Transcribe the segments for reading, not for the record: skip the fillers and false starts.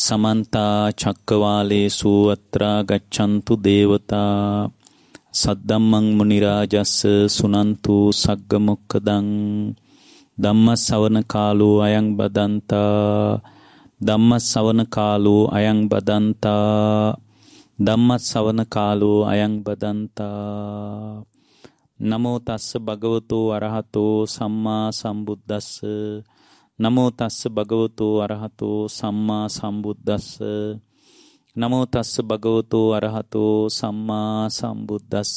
समन्ता चक्रवालेषु अत्रा गच्छन्तु देवता सद्दम्मं मुनिराजस्स सुनन्तु सग्गमुक्खदं धम्मसवන කාලෝ අයං බදන්තා ධම්මසවන කාලෝ අයං බදන්තා ධම්මසවන කාලෝ අයං බදන්තා නමෝ තස්ස භගවතෝ අරහතෝ සම්මා සම්බුද්දස්ස නමෝ තස්ස භගවතෝ අරහතෝ සම්මා සම්බුද්දස්ස නමෝ තස්ස භගවතෝ අරහතෝ සම්මා සම්බුද්දස්ස.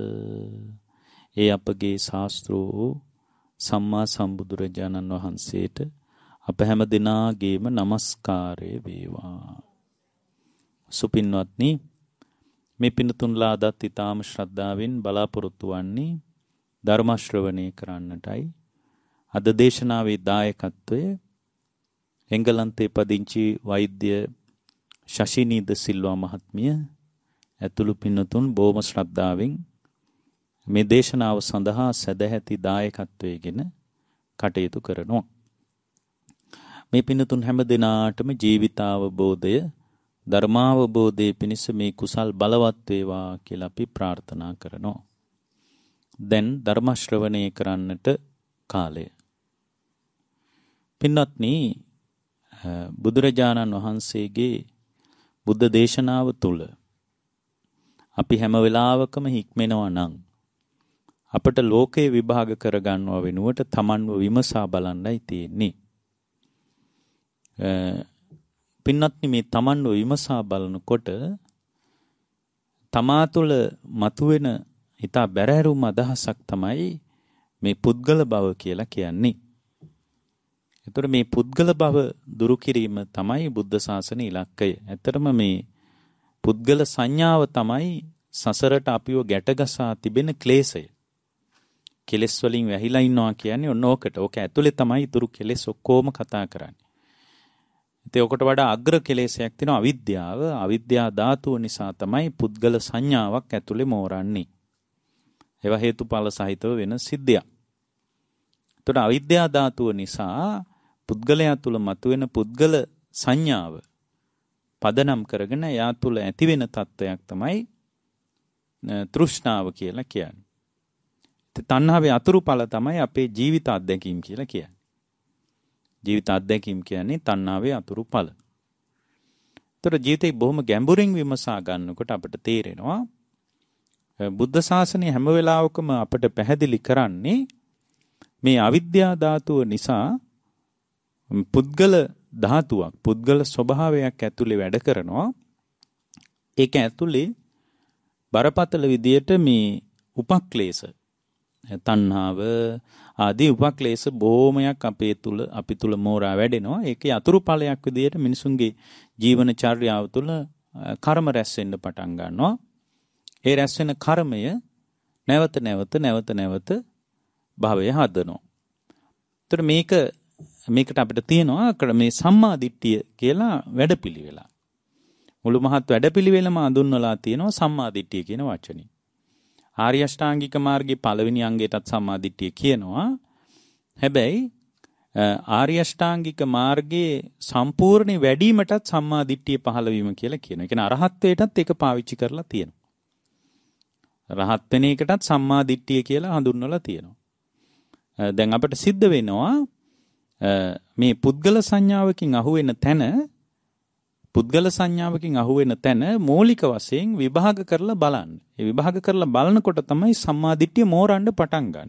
ඒ අපගේ ශාස්ත්‍රෝ සම්මා සම්බුදුරජාණන් වහන්සේට අප හැම දිනාගේම নমස්කාරය වේවා. සුපින්වත්නි, මේ පින්තුන්ලා අදත් ඊටාම ශ්‍රද්ධාවෙන් බලාපොරොත්තු වන්නේ ධර්ම ශ්‍රවණය කරන්නටයි. අද දේශනාවේ දායකත්වය එංගලන්තයේ පදිංචි වෛද්‍ය ශෂිනීද සිල්වා මහත්මිය ඇතුළු පින්තුන් බොහොම ශ්‍රද්ධාවෙන් මේ දේශනාව සඳහා සදැහැති දායකත්වයේගෙන කටයුතු කරනවා. මේ පින්තුන් හැම දිනාටම ජීවිතාවබෝධය ධර්මාවබෝධයේ පිණිස මේ කුසල් බලවත් වේවා කියලා අපි ප්‍රාර්ථනා කරනවා. දැන් ධර්ම ශ්‍රවණය කරන්නට කාලය. පින්වත්නි, බුදුරජාණන් වහන්සේගේ බුද්ධ දේශනාව තුල අපි හැම වෙලාවකම හික්මෙනවා නම් අපට ලෝකේ විභාග කරගන්නව වෙනුවට තමන්ව විමසා බලන්නයි තියෙන්නේ. පින්වත්නි, මේ තමන්ව විමසා බලනකොට තමා තුළ මතුවෙන හිතා බැරෑරුම් අදහසක් තමයි මේ පුද්ගල භව කියලා කියන්නේ. ඒතර මේ පුද්ගල භව දුරු කිරීම තමයි බුද්ධ ශාසනයේ ඉලක්කය. ඇත්තටම මේ පුද්ගල සංඥාව තමයි සසරට අපිව ගැටගසා තිබෙන ක්ලේශය. කෙලෙස් වලින් වැහිලා ඉන්නවා කියන්නේ ඔන්න ඕකට. ඕක ඇතුලේ තමයි ඊතුරු කෙලෙස් ඔක්කොම කතා කරන්නේ. ඉතින් ඔකට වඩා අග්‍ර කෙලෙසයක් තියෙනවා අවිද්‍යාව. අවිද්‍යා ධාතුව නිසා තමයි පුද්ගල සංඥාවක් ඇතුලේ මෝරන්නේ. ඒවා හේතුඵල සහිතව වෙන සිද්ධියක්. එතකොට අවිද්‍යා ධාතුව නිසා පුද්ගලයා තුල මතුවෙන පුද්ගල සංඥාව පදනම් කරගෙන එයා තුල ඇති වෙන තත්වයක් තමයි තෘෂ්ණාව කියලා කියන්නේ. තණ්හාවේ අතුරුඵල තමයි අපේ ජීවිත අත්දැකීම් කියලා කියන්නේ. ජීවිත අත්දැකීම් කියන්නේ තණ්හාවේ අතුරුඵල. ඒතර ජීවිතේ බොහොම ගැඹුරින් විමසා ගන්නකොට අපිට තේරෙනවා බුද්ධ ශාසනය හැම වෙලාවකම අපිට පැහැදිලි කරන්නේ මේ අවිද්‍යා ධාතුව නිසා පුද්ගල ධාතුවක්, පුද්ගල ස්වභාවයක් ඇතුලේ වැඩ කරනවා. ඒක ඇතුලේ බරපතල විදියට මේ උපක්ලේශ, තණ්හාව ආදී උපක්ලේශ බොහොමයක් අපි තුල මෝරා වැඩෙනවා. ඒකේ අතුරු ඵලයක් විදියට මිනිසුන්ගේ ජීවන චර්යාව තුල කර්ම රැස් වෙන්න පටන් ගන්නවා. ඒ රැස් වෙන කර්මය නැවත නැවත භවය හදනවා. ඒතර මේකට අපිට තියෙනවා මේ සම්මා දිට්ඨිය කියලා වැඩපිළිවෙල. මුළු මහත් වැඩපිළිවෙලම අඳුන්වලා තියෙනවා සම්මා දිට්ඨිය කියන වචනේ. ආර්ය අෂ්ටාංගික මාර්ගයේ පළවෙනි අංගයටත් සම්මා දිට්ඨිය කියනවා. හැබැයි ආර්ය අෂ්ටාංගික මාර්ගයේ සම්පූර්ණ වැඩිවීමටත් සම්මා දිට්ඨිය පහළ වීම කියලා කියනවා. ඒ කියන්නේ අරහත්ත්වයටත් ඒක පාවිච්චි කරලා තියෙනවා. රහත් වෙන එකටත් සම්මා දිට්ඨිය කියලා හඳුන්වලා තියෙනවා. දැන් අපිට සිද්ධ වෙනවා මේ පුද්ගල සංඥාවකින් අහුවෙන තැන මූලික වශයෙන් විභාග කරලා බලන්න. ඒ විභාග කරලා බලනකොට තමයි සම්මා දිට්ඨිය මෝරන්න පටන් ගන්න.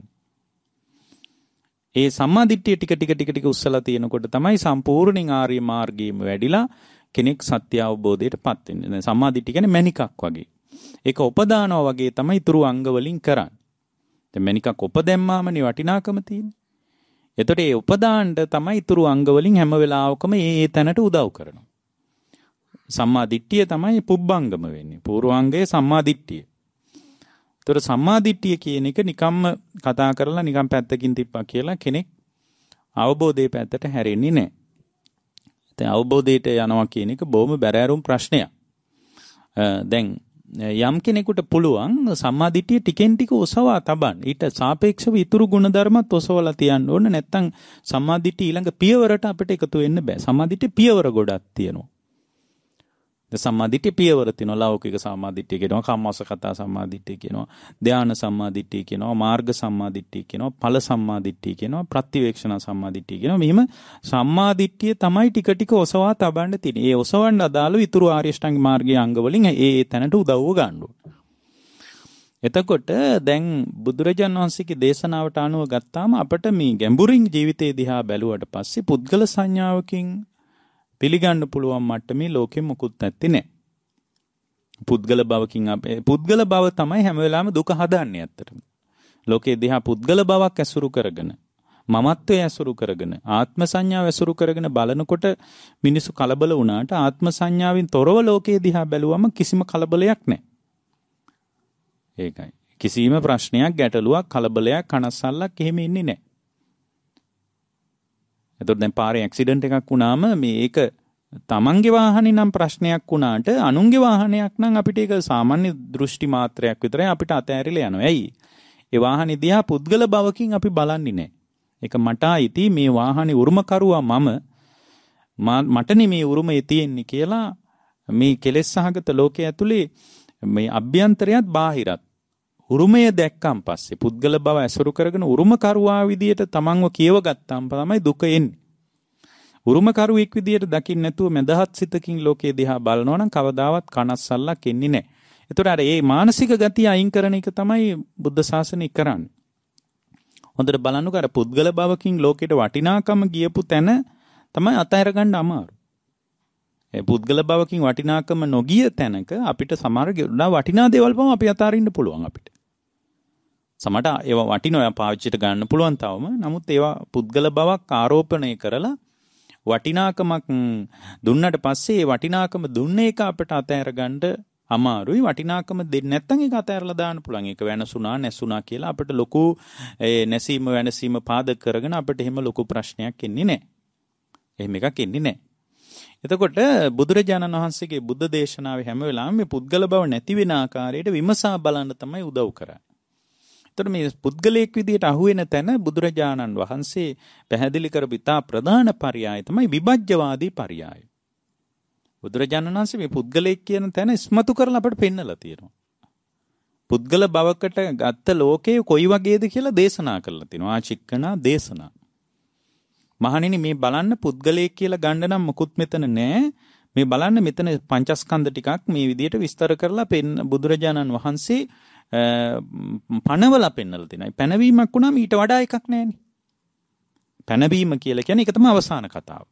ඒ සම්මා දිට්ඨිය ටික උස්සලා තියෙනකොට තමයි සම්පූර්ණයෙන් ආර්ය මාර්ගයේම වැඩිලා කෙනෙක් සත්‍ය අවබෝධයටපත් වෙන්නේ. දැන් සම්මා දිට්ඨිය කියන්නේ මණිකක් වගේ. ඒක උපදානවා වගේ තමයි ඊතුරු අංග වලින් කරන්නේ. දැන් මණිකක් උපදැම්මාමනේ වටිනාකම තියෙන්නේ. එතකොට ඒ උපදාන්න තමයි ඊතුරු අංග වලින් හැම වෙලාවකම ඒ තැනට උදව් කරනවා. සම්මා දිට්ඨිය තමයි පුබ්බංගම වෙන්නේ. පූර්වාංගයේ සම්මා දිට්ඨිය. ඒතර සම්මා දිට්ඨිය කියන එක නිකම්ම කතා කරලා නිකම් පැත්තකින් තිප්පා කියලා කෙනෙක් අවබෝධයේ පැත්තට හැරෙන්නේ නැහැ. දැන් අවබෝධයට යනවා කියන එක බොහොම බැරෑරුම් ප්‍රශ්නයක්. දැන් යම් කෙනෙකුට පුළුවන් සම්මා දිට්ඨිය ටිකෙන් ටික ඔසවා තබන්න. ඊට සාපේක්ෂව ඊතුරු ගුණධර්මත් ඔසවලා තියන්න ඕන. නැත්නම් සම්මා දිට්ඨිය ඊළඟ පියවරට අපිට එකතු වෙන්න බෑ. සම්මා දිට්ඨිය පියවර ගොඩක් තියෙනවා. සම්මාදිට්ඨිය පියවර තියෙනවා. ලෞකික සම්මාදිට්ඨිය කියනවා, කම්මස්සගත සම්මාදිට්ඨිය කියනවා, ධාන සම්මාදිට්ඨිය කියනවා, මාර්ග සම්මාදිට්ඨිය කියනවා, ඵල සම්මාදිට්ඨිය කියනවා, ප්‍රතිවේක්ෂණ සම්මාදිට්ඨිය කියනවා. මෙහිම සම්මාදිට්ඨිය තමයි ටික ටික ඔසවා තබන්න තියෙන්නේ. ඒ ඔසවන්න අදාළ ඉතුරු ආර්ය අෂ්ටාංග මාර්ගයේ අංග වලින් ඒ තැනට උදව්ව ගන්න ඕනේ. එතකොට දැන් බුදුරජාණන් වහන්සේගේ දේශනාවට අනුව ගත්තාම අපිට මේ ගැඹුරින් ජීවිතේ දිහා බැලුවට පස්සේ පුද්ගල සංඥාවකින් පිළිගන්න පුළුවන් මට්ටමේ ලෝකෙ මොකුත් නැත්තේ නෑ. පුද්ගල භවකින් අපේ පුද්ගල භව තමයි හැම වෙලාවෙම දුක හදන්නේ ඇත්තටම. ලෝකේ දිහා පුද්ගල භවක් ඇසුරු කරගෙන, මමත්වයේ ඇසුරු කරගෙන, ආත්ම සංඥාව ඇසුරු කරගෙන බලනකොට මිනිස්සු කලබල වුණාට ආත්ම සංඥාවෙන් තොරව ලෝකේ දිහා බැලුවම කිසිම කලබලයක් නෑ. ඒකයි. කිසිම ප්‍රශ්නයක්, ගැටලුවක්, කලබලයක්, කනස්සල්ලක් එහෙම ඉන්නේ නෑ. එතකොට දැන් පාරේ ඇක්සිඩන්ට් එකක් වුණාම මේක තමන්ගේ වාහනේ නම් ප්‍රශ්නයක් වුණාට අනුන්ගේ වාහනයක් නම් අපිට ඒක සාමාන්‍ය දෘෂ්ටි මාත්‍රයක් විතරයි අපිට අතෑරිලා යනවා. ඇයි? ඒ වාහනේ දිහා පුද්ගල භවකින් අපි බලන්නේ නැහැ. ඒක මට අයිති මේ වාහනේ උරුමකරුවා මටනේ මේ උරුමය තියෙන්නේ කියලා මේ කෙලෙස් සහගත ලෝකයේ ඇතුලේ මේ අභ්‍යන්තරයත් බාහිරත් උරුමය දැක්කන් පස්සේ පුද්ගල බව ඇසුරු කරගෙන උරුමකරුවා විදියට තමන්ව කියව ගත්තාම තමයි දුක එන්නේ. උරුමකරුවෙක් විදියට දකින්න නැතුව මදහත් සිතකින් ලෝකයේ දිහා බලනවා නම් කවදාවත් කනස්සල්ලක් එන්නේ නැහැ. ඒතර අර මේ මානසික ගතිය අයින් කරන එක තමයි බුද්ධ ශාසනය කරන්නේ. හොඳට බලන්නකෝ අර පුද්ගල භවකින් ලෝකෙට වටිනාකම ගියපු තැන තමයි අතහැර ගන්න අමාරු. ඒ පුද්ගල භවකින් වටිනාකම නොගිය තැනක අපිට සමහර වටිනා දේවල් පම අපි අතාරින්න පුළුවන් අපිට. සමහරට ඒවා වටිනවා පාවිච්චිට ගන්න පුළුවන් තවම. නමුත් ඒවා පුද්ගල භවක් ආරෝපණය කරලා වටිනාකමක් දුන්නට පස්සේ ඒ වටිනාකම දුන්න එක අපිට අතහැර ගන්න අමාරුයි. වටිනාකම දෙන්නේ නැත්නම් ඒක අතහැරලා දාන්න පුළුවන්. ඒක වෙනසුණා නැසුණා කියලා අපිට ලොකු නැසීම වෙනසීම පාදක කරගෙන අපිට එහෙම ලොකු ප්‍රශ්නයක් එන්නේ නැහැ. එහෙම එකක් එන්නේ නැහැ. එතකොට බුදුරජාණන් වහන්සේගේ බුද්ධ දේශනාවේ හැම වෙලාවෙම මේ පුද්ගල බව නැති වෙන ආකාරයට විමසා බලන්න තමයි උදව් කරන්නේ. එතකොට මේ පුද්ගලයෙක් විදිහට අහුවෙන තැන බුදුරජාණන් වහන්සේ පැහැදිලි කරපු ඉතා ප්‍රධාන පරයය තමයි විභජ්‍යවාදී පරයය. බුදුරජාණන් වහන්සේ මේ පුද්ගලයෙක් කියන තැන ඉස්මතු කරලා අපට පෙන්නලා තියෙනවා. පුද්ගල භවකට ගත්ත ලෝකය කොයි වගේද කියලා දේශනා කරලා තියෙනවා. ආචික්කනා දේශනා. මහණෙනි මේ බලන්න පුද්ගලයෙක් කියලා ගන්න නම් මොකුත් මෙතන නැහැ. මේ බලන්න මෙතන පංචස්කන්ධ ටිකක් මේ විදිහට විස්තර කරලා බුදුරජාණන් වහන්සේ පනවලා පෙන්නලා තියෙනවා. පැනවීමක් වුණාම ඊට වඩා එකක් නැහැනේ. පැනවීම කියලා කියන්නේ ඒක තමයි අවසාන කතාව.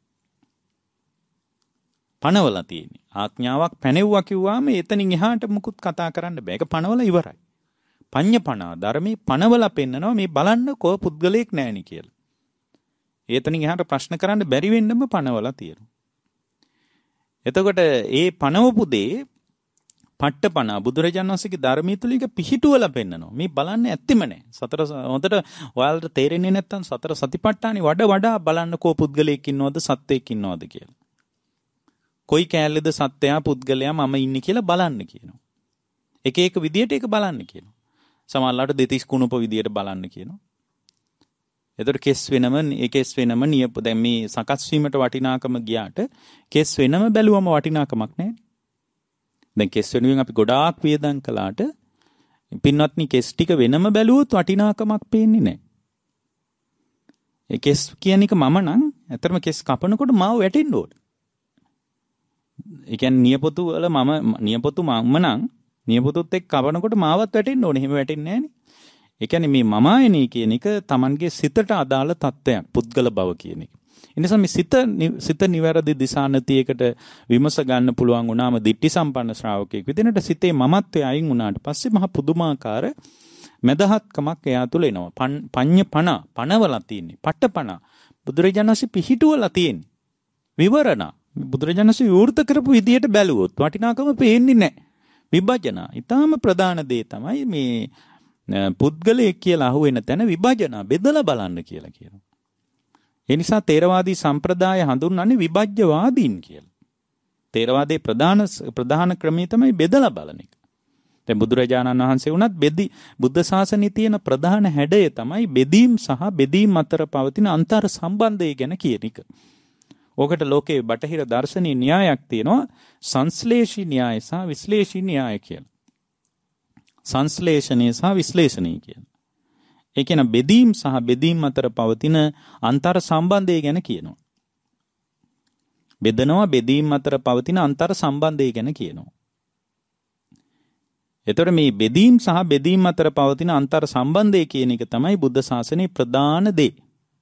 පනවලා තියෙන්නේ. ආඥාවක් පැනෙව්වා කිව්වාම එතනින් එහාට මුකුත් කතා කරන්න බෑ. ඒක පනවලා ඉවරයි. පඤ්ඤපනා ධර්මයේ පනවලා පෙන්නනවා මේ බලන්න කො පුද්ගලයෙක් නැහෙනි කියලා. එතනින් එහාට ප්‍රශ්න කරන්න බැරි වෙන්නම පනවලා තියෙනවා. එතකොට ඒ පනවපු දේ පට්ටපන බුදුරජාණන් වහන්සේගේ ධර්මයේ තුල එක පිහිටුවලා පෙන්නනවා. මේ බලන්න ඇත්තෙම නෑ. සතර හොඳට ඔයාලට තේරෙන්නේ නැත්නම් සතර සතිපට්ඨානෙ වඩා බලන්න කෝ පුද්ගලයෙක් ඉන්නවද සත්වයෙක් ඉන්නවද කියලා. කොයි කෑල්ලේද සත්වයා පුද්ගලයා මම ඉන්නේ කියලා බලන්න කියනවා. එක එක විදියට ඒක බලන්න කියනවා. සමහරවිට දෙතිස් කුණප විදියට බලන්න කියනවා. එතකොට කෙස් වෙනම නියප දැන් මේ සකස් වීමට වටිනාකම ගියාට කෙස් වෙනම බැලුවම වටිනාකමක් නැහැ. දැන් කෙස් වෙනුවෙන් අපි ගොඩාක් වේදම් කළාට පින්වත්නි කෙස් ටික වෙනම බැලුවොත් වටිනාකමක් පේන්නේ නැහැ. ඒ කෙස් කියන එක මම නම් ඇත්තටම කෙස් කපනකොට මාව වැටෙන්න ඕන. ඒ කියන්නේ නියපොතු වල නියපොතු මම නම් නියපොතුත් එක්ක කපනකොට මාවත් වැටෙන්න ඕනේ. එහෙම වැටෙන්නේ නැහනේ. ඒ කියන්නේ මේ මමායනී කියන එක Tamanගේ සිතට අදාළ තත්ත්වයක් පුද්ගල බව කියන එක. ඒ නිසා මේ සිත නිවැරදි දිශානතියකට විමස ගන්න පුළුවන් වුණාම දිට්ඨි සම්පන්න ශ්‍රාවකයෙක් විදිහට සිතේ මමත්වය අයින් වුණාට පස්සේ මහ පුදුමාකාර මදහත්කමක් එයා තුල එනවා. පණවලා තියෙන්නේ. පට්ටපණ. බුදුරජාණන් වහන්සේ පිහිටුවලා තියෙන්නේ. විවරණ. බුදුරජාණන් වහන්සේ විවෘත කරපු විදියට බැලුවොත් වටිනාකම පේන්නේ නැහැ. විභජන. ඊටාම ප්‍රධාන දේ තමයි මේ පුද්ගලයෙක් කියලා අහුවෙන තැන විභජන බෙදලා බලන්න කියලා කියනවා. ඒ නිසා තේරවාදී සම්ප්‍රදාය හඳුන්වන්නේ විභජ්‍යවාදීන් කියලා. තේරවාදයේ ප්‍රධාන ක්‍රමය තමයි බෙදලා බලන එක. දැන් බුදුරජාණන් වහන්සේ වුණත් බුද්ධ ශාසනයේ තියෙන ප්‍රධාන හැඩය තමයි බෙදීම් සහ බෙදීම් අතර පවතින අන්තර් සම්බන්ධය ගැන කියන එක. ඕකට ලෝකේ බටහිර දර්ශනීය න්‍යායක් තියෙනවා සංශ්ලේෂී න්‍යාය සහ විශ්ලේෂී න්‍යාය කියලා. සංශ්ලේෂණය සහ විශ්ලේෂණය කියලා. ඒ කියන බෙදීම් සහ බෙදීම් අතර පවතින අන්තර් සම්බන්ධය ගැන කියනවා. බෙදනවා බෙදීම් අතර පවතින අන්තර් සම්බන්ධය ගැන කියනවා. එතකොට මේ බෙදීම් සහ බෙදීම් අතර පවතින අන්තර් සම්බන්ධය කියන එක තමයි බුද්ධ ශාසනයේ ප්‍රධාන දේ.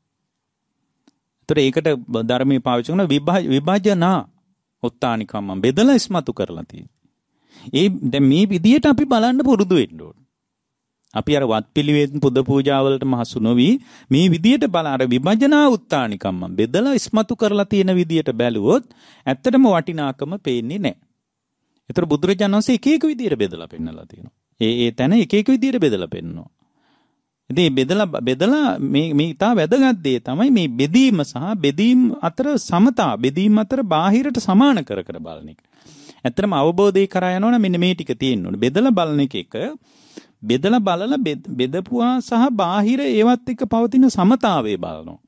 එතකොට ඒකට ධර්මයේ පාවිච්චි කරන විභජනා උත්තානිකම්ම බෙදලා ඉස්මතු කරලා තියෙනවා. දැන් මේ විදියට අපි බලන්න පුරුදු වෙන්න ඕන. අපි අර වත්පිළිවෙත් පුද පූජාවලට මහසු නොවි මේ විදියට බල අර විභජනා උත්තානිකම්ම බෙදලා ඉස්මතු කරලා තියෙන විදියට බැලුවොත් ඇත්තටම වටිනාකම පේන්නේ නැහැ. ඒතර බුදුරජාණන් වහන්සේ එක එක විදියට බෙදලා පෙන්නලා තියෙනවා. ඒ තැන එක එක විදියට බෙදලා පෙන්නනවා. ඉතින් බෙදලා මේ ඉතා වැදගත් දේ තමයි මේ බෙදීම සහ බෙදීම් අතර සමතා බෙදීම් අතර බාහිරට සමාන කර බලන එක. ඇත්තටම අවබෝධය කරා යනවනම් මෙන්න මේ ටික තියෙන්න ඕනේ. බෙදලා බලන එක බෙදලා බලලා බෙදපුවා සහ බාහිර ඒවත් එක්ක පවතින සමතාවයේ බලනවා.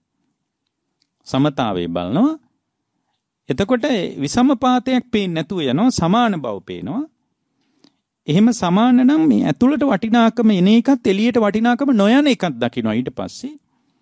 සමතාවයේ බලනවා. එතකොට විසමපාතයක් පේන්නේ නැතුව යනවා සමාන බව පේනවා. එහෙම සමාන නම් මේ ඇතුළට වටිනාකම එන එකත් එළියට වටිනාකම නොයන එකක් දකින්නවා. ඊට පස්සේ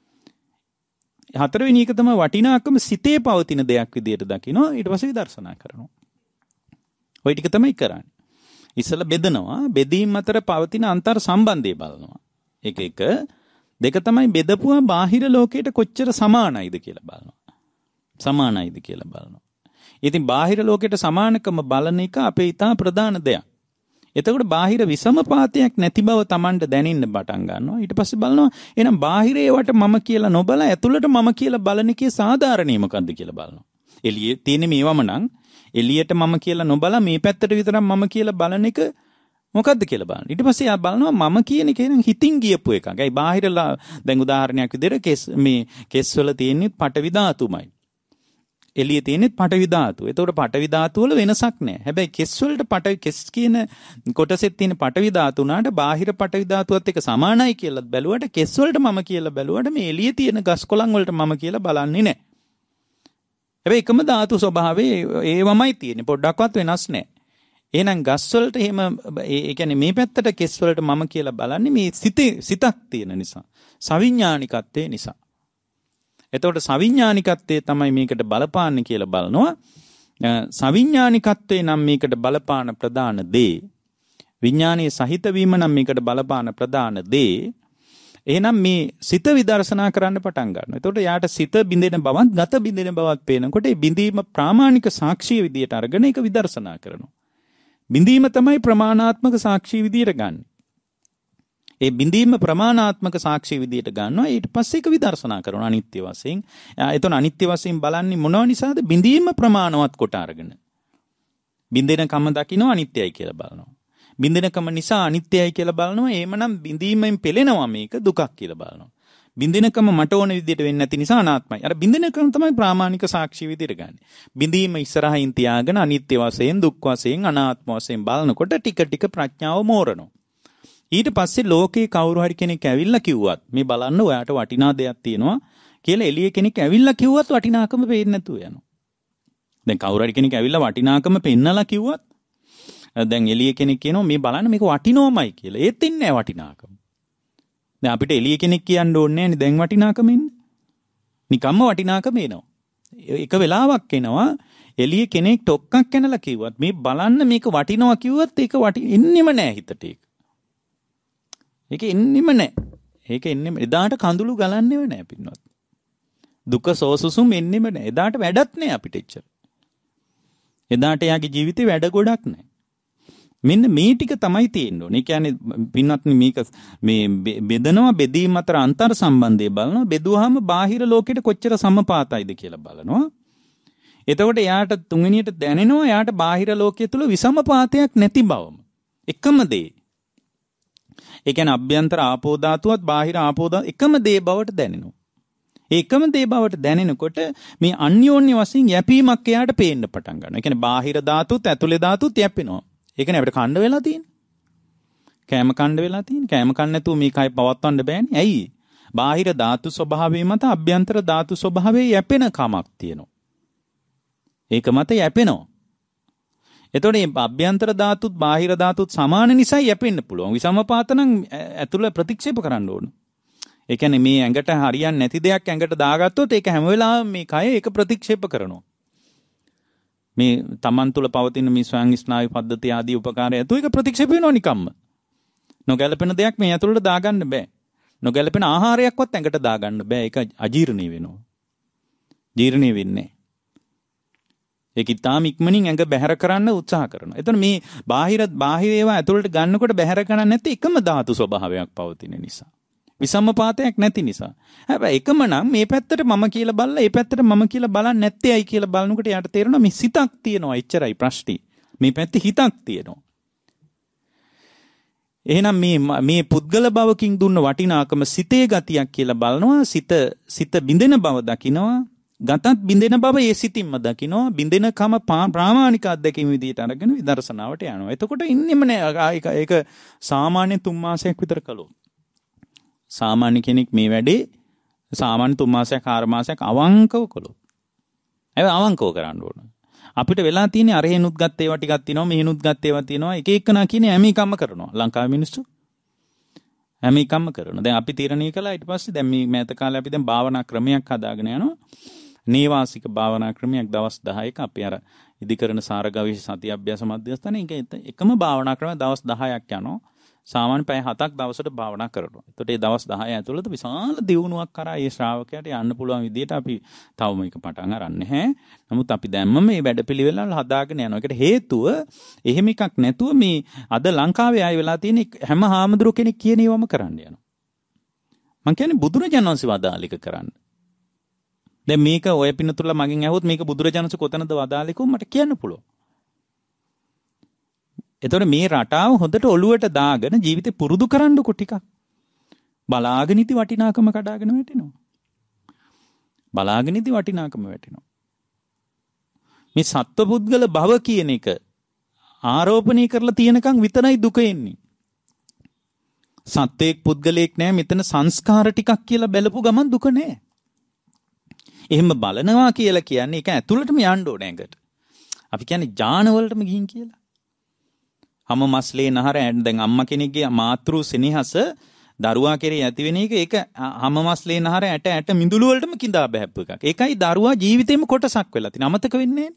හතරවෙනි එක තමයි වටිනාකම සිතේ පවතින දෙයක් විදියට දකින්නවා. ඊට පස්සේ විදර්ශනා කරනවා. ওই ටික තමයි කරන්නේ. ඉස්සලා බෙදනවා. බෙදීම් අතර පවතින අන්තර් සම්බන්ධය බලනවා. එක දෙක තමයි බෙදපුවා බාහිර ලෝකයට කොච්චර සමානයිද කියලා බලනවා. සමානයිද කියලා බලනවා. ඉතින් බාහිර ලෝකයට සමානකම බලන එක අපේ ඉතා ප්‍රධාන දෙයක්. එතකොට බාහිර විසමපාතයක් නැති බව Tamanට දැනෙන්න පටන් ගන්නවා. ඊට පස්සේ බලනවා එහෙනම් බාහිර ඒවට මම කියලා නොබල ඇතුළට මම කියලා බලන එකේ සාධාරණේ මොකද්ද කියලා බලනවා. එළියේ තියෙන මේවම නම් එළියට මම කියලා නොබලා මේ පැත්තට විතරක් මම කියලා බලන එක මොකද්ද කියලා බලන්න. ඊට පස්සේ ආ බලනවා මම කියන එක නම් හිතින් ගියපු එකක්. ඒ බාහිර දැන් උදාහරණයක් විදිහට කෙස් වල තියෙන්නේ පටවි ධාතුමයි. එළියේ තියෙන්නේ පටවි ධාතුව. ඒතකොට පටවි ධාතු වල වෙනසක් නැහැ. හැබැයි කෙස් වලට කෙස් කියන කොටසෙත් තියෙන පටවි ධාතු උනාට බාහිර පටවි ධාතුවත් එක්ක සමානයි කියලා බැලුවට කෙස් වලට මම කියලා බැලුවට මේ එළියේ තියෙන ගස් කොළන් වලට මම කියලා බලන්නේ නැහැ. හැබැයි එකම ධාතු ස්වභාවයේ ඒවමයි තියෙන්නේ. පොඩ්ඩක්වත් වෙනස් නැහැ. එහෙනම් ගස් වලට එහෙම ඒ කියන්නේ මේ පැත්තට කෙස් වලට මම කියලා බලන්නේ මේ සිතක් තියෙන නිසා. සවිඥානිකත්වයේ නිසා. එතකොට සවිඥානිකත්වයේ තමයි මේකට බලපාන්නේ කියලා බලනවා. සවිඥානිකත්වයේ නම් මේකට බලපාන ප්‍රධාන දේ විඥානීය සහිත වීම නම් මේකට බලපාන ප්‍රධාන දේ. එහෙනම් මේ සිත විදර්ශනා කරන්න පටන් ගන්නවා. එතකොට යාට සිත බින්දෙන බවත් ගත බින්දෙන බවත් පේනකොට ඒ බින්දීම ප්‍රාමාණික සාක්ෂිය විදියට අරගෙන ඒක විදර්ශනා කරනවා. බින්දීම තමයි ප්‍රමාණාත්මක සාක්ෂිය විදියට ගන්න. ඒ බින්දීම ප්‍රමාණාත්මක සාක්ෂිය විදියට ගන්නවා. ඊට පස්සේ ඒක විදර්ශනා කරනවා අනිත්‍ය වශයෙන්. එතන අනිත්‍ය වශයෙන් බලන්නේ මොනවා නිසාද? බින්දීම ප්‍රමාණවත් කොට අරගෙන. බින්දෙන කම දකින්න අනිත්‍යයි කියලා බලනවා. බින්දෙනකම නිසා අනිත්‍යයි කියලා බලනවා. එහෙමනම් බින්දීමෙන් පෙළෙනවා මේක දුකක් කියලා බලනවා. බින්දෙනකම මට ඕන විදිහට වෙන්නේ නැති නිසා අනාත්මයි. අර බින්දෙනකම තමයි ප්‍රාමාණික සාක්ෂි විදිහට ගන්න. බින්දීම ඉස්සරහින් තියාගෙන අනිත්‍ය වශයෙන් දුක් වශයෙන් අනාත්ම වශයෙන් බලනකොට ටික ටික ප්‍රඥාව මෝරනවා. ඊට පස්සේ ලෝකේ කවුරු හරි කෙනෙක් ඇවිල්ලා කිව්වත් මේ බලන්න ඔයාට වටිනා දෙයක් තියෙනවා කියලා එළිය කෙනෙක් ඇවිල්ලා කිව්වත් වටිනාකම පේන්නේ නැතුව යනවා. දැන් කවුරු හරි කෙනෙක් ඇවිල්ලා වටිනාකම පෙන්නලා කිව්වත් දැන් එළිය කෙනෙක් කියනවා මේ බලන්න මේක වටිනෝමයි කියලා. ඒත් ඉන්නේ නැහැ වටිනාකම. දැන් අපිට එළිය කෙනෙක් කියන්න ඕනේ නැහැ නේ දැන් වටිනාකම ඉන්නේ. නිකම්ම වටිනාකම එනවා. එක වෙලාවක් එනවා එළිය කෙනෙක් ටොක්ක්ක් කනලා කිව්වත් මේ බලන්න මේක වටිනවා කිව්වත් ඒක එන්නෙම නැහැ හිතට ඒක. ඒක එන්නෙම නැහැ. ඒක එන්නෙම එදාට කඳුළු ගලන්නේව නැහැ පින්වත්. දුක සෝසුසුම් එන්නෙම නැහැ. එදාට වැඩක් නැහැ අපිට එච්චර. එදාට යාගේ ජීවිතේ වැඩ ගොඩක් නැහැ. මෙන්න මේ ටික තමයි තියෙන්න ඕනේ. ඒ කියන්නේ පින්වත්නි මේක මේ බෙදනවා බෙදීම අතර අන්තර් සම්බන්ධය බලනවා. බෙදුවාම බාහිර ලෝකෙට කොච්චර සමපාතයිද කියලා බලනවා. එතකොට යාට තුන්වෙනියට දැනෙනවා යාට බාහිර ලෝකයේ තුල විසමපාතයක් නැති බවම. එකම දේ. ඒ කියන්නේ අභ්‍යන්තර ආපෝ ධාතුවත් බාහිර ආපෝ ධාතු එකම දේ බවට දැනෙනවා. ඒකම දේ බවට දැනෙනකොට මේ අන්‍යෝන්‍ය වශයෙන් යැපීමක් එයාට පේන්න පටන් ගන්නවා. ඒ කියන්නේ බාහිර ධාතුත් ඇතුලේ ධාතුත් යැපෙනවා. ඒකනේ අපිට කණ්ඩ වෙලා තියෙන්නේ. කෑම කණ්ඩ වෙලා තියෙන්නේ. කෑම කන්න නැතුව මේකයි පවත්වන්න බෑනේ. ඇයි? බාහිර ධාතු ස්වභාවය මත අභ්‍යන්තර ධාතු ස්වභාවයේ යැපෙන කමක් තියෙනවා. ඒක මත යැපෙනවා. එතකොට මේ අභ්‍යන්තර ධාතුත් බාහිර ධාතුත් සමාන නිසා යැපෙන්න පුළුවන්. විසමපාත නම් ඇතුළ ප්‍රතික්ෂේප කරන්න ඕන. ඒ කියන්නේ මේ ඇඟට හරියන්නේ නැති දෙයක් ඇඟට දාගත්තොත් ඒක හැම වෙලාවෙම මේ කය ඒක ප්‍රතික්ෂේප කරනවා. මේ Taman තුල පවතින මේ ස්වයං ස්නායු පද්ධතිය ආදී උපකාරය ඇතුව ඒක ප්‍රතික්ෂේප වෙනවා නිකම්ම. නොගැලපෙන දෙයක් මේ ඇතුළට දාගන්න බෑ. නොගැලපෙන ආහාරයක්වත් ඇඟට දාගන්න බෑ. ඒක අජීර්ණී වෙනවා. ජීර්ණී වෙන්නේ. ඒක ඊටාම ඉක්මනින් ඇඟ බැහැර කරන්න උත්සාහ කරනවා. එතන මේ බාහිර ඒවා ඇතුළට ගන්නකොට බැහැර කරන්නේ නැති එකම ධාතු ස්වභාවයක් පවතින නිසා. විසමපාතයක් නැති නිසා. හැබැයි එකම නම් මේ පැත්තට මම කියලා බලලා මේ පැත්තට මම කියලා බලන්නේ නැත්තේ ඇයි කියලා බලනකොට යාට තේරෙනවා මේ සිතක් තියෙනවා. එච්චරයි ප්‍රශ්නේ. මේ පැත්තේ හිතක් තියෙනවා. එහෙනම් මේ පුද්ගල භවකින් දුන්න වටිනාකම සිතේ ගතියක් කියලා බලනවා. සිත බිඳෙන බව දකිනවා. ගතත් බිඳෙන බව ඒ සිතින්ම දකිනවා. බිඳෙනකම ප්‍රාමාණික අත්දැකීම් විදිහට අරගෙන විදර්ශනාවට යනවා. එතකොට ඉන්නෙම නෑ. ඒක සාමාන්‍ය 3 මාසයක් විතර කළොත්. සාමාන්‍ය කෙනෙක් මේ වැඩේ සාමාන්‍ය 3 මාසයක් 4 මාසයක් අවංකව කළොත්. ඒක අවංකව කරන්න ඕන. අපිට වෙලා තියෙන්නේ අරහෙනුත් ගත්ත ඒවා ටිකක් තියෙනවා මෙහෙනුත් ගත්ත ඒවා තියෙනවා එක එකනා කියන්නේ හැම එකම කරනවා. ලංකාවේ මිනිස්සු හැම එකම කරනවා. දැන් අපි තීරණය කළා ඊට පස්සේ දැන් මේ මෑත කාලේ අපි දැන් භාවනා ක්‍රමයක් හදාගෙන යනවා. නේවාසික භාවනා ක්‍රමයක් දවස් 10ක අපි අර ඉදිකරන සාරගවිෂ සති අභ්‍යාස මධ්‍යස්ථානයේ එකම භාවනා ක්‍රමය දවස් 10ක් යනවා. සාමාන්‍ය පැය 7ක් දවසට භාවනා කරනවා. එතකොට මේ දවස් 10 ඇතුළත විශාල දියුණුවක් කරා මේ ශ්‍රාවකයාට යන්න පුළුවන් විදිහට අපි තව මේක පටන් අරන් නැහැ. නමුත් අපි දැම්ම මේ වැඩපිළිවෙල හදාගෙන යනවා. ඒකට හේතුව එහෙම එකක් නැතුව මේ අද ලංකාවේ ආයෙ වෙලා තියෙන හැම හාමුදුරුව කෙනෙක් කියන ඒවාම කරන්න යනවා. මං කියන්නේ බුදුරජාණන් වහන්සේ වදාළික කරන්න. දැන් මේක ඔය පිනතුල මගෙන් ඇහුවොත් මේක බුදුරජාණන් වහන්සේ කොතනද වදාළිකෝ මට කියන්න පුළුවන්. එතකොට මේ රටාව හොඳට ඔළුවට දාගෙන ජීවිතේ පුරුදු කරන්නකො ටිකක්. බලාගෙන ඉති වටිනාකම කඩාගෙන වැටෙනවා. බලාගෙන ඉති වටිනාකම වැටෙනවා. මේ සත්වපුද්ගල භව කියන එක ආරෝපණය කරලා තියෙනකන් විතරයි දුක එන්නේ. සත්වයක් පුද්ගලයෙක් නෑ මෙතන සංස්කාර ටිකක් කියලා බැලපු ගමන් දුක නෑ. එහෙම බලනවා කියලා කියන්නේ ඒක ඇතුළටම යන්න ඕනේ ඇඟට. අපි කියන්නේ ඥාන වලටම ගිහින් කියලා. හැම මස්ලේ නහර දැන් අම්මා කෙනෙක්ගේ මාතෘ සෙනෙහස දරුවා කෙරේ ඇති වෙන එක ඒක හැම මස්ලේ නහර ඇට මිඳුළු වලටම கிඳා බහැප්පු එකක්. ඒකයි දරුවා ජීවිතේම කොටසක් වෙලා තියෙන. අමතක වෙන්නේ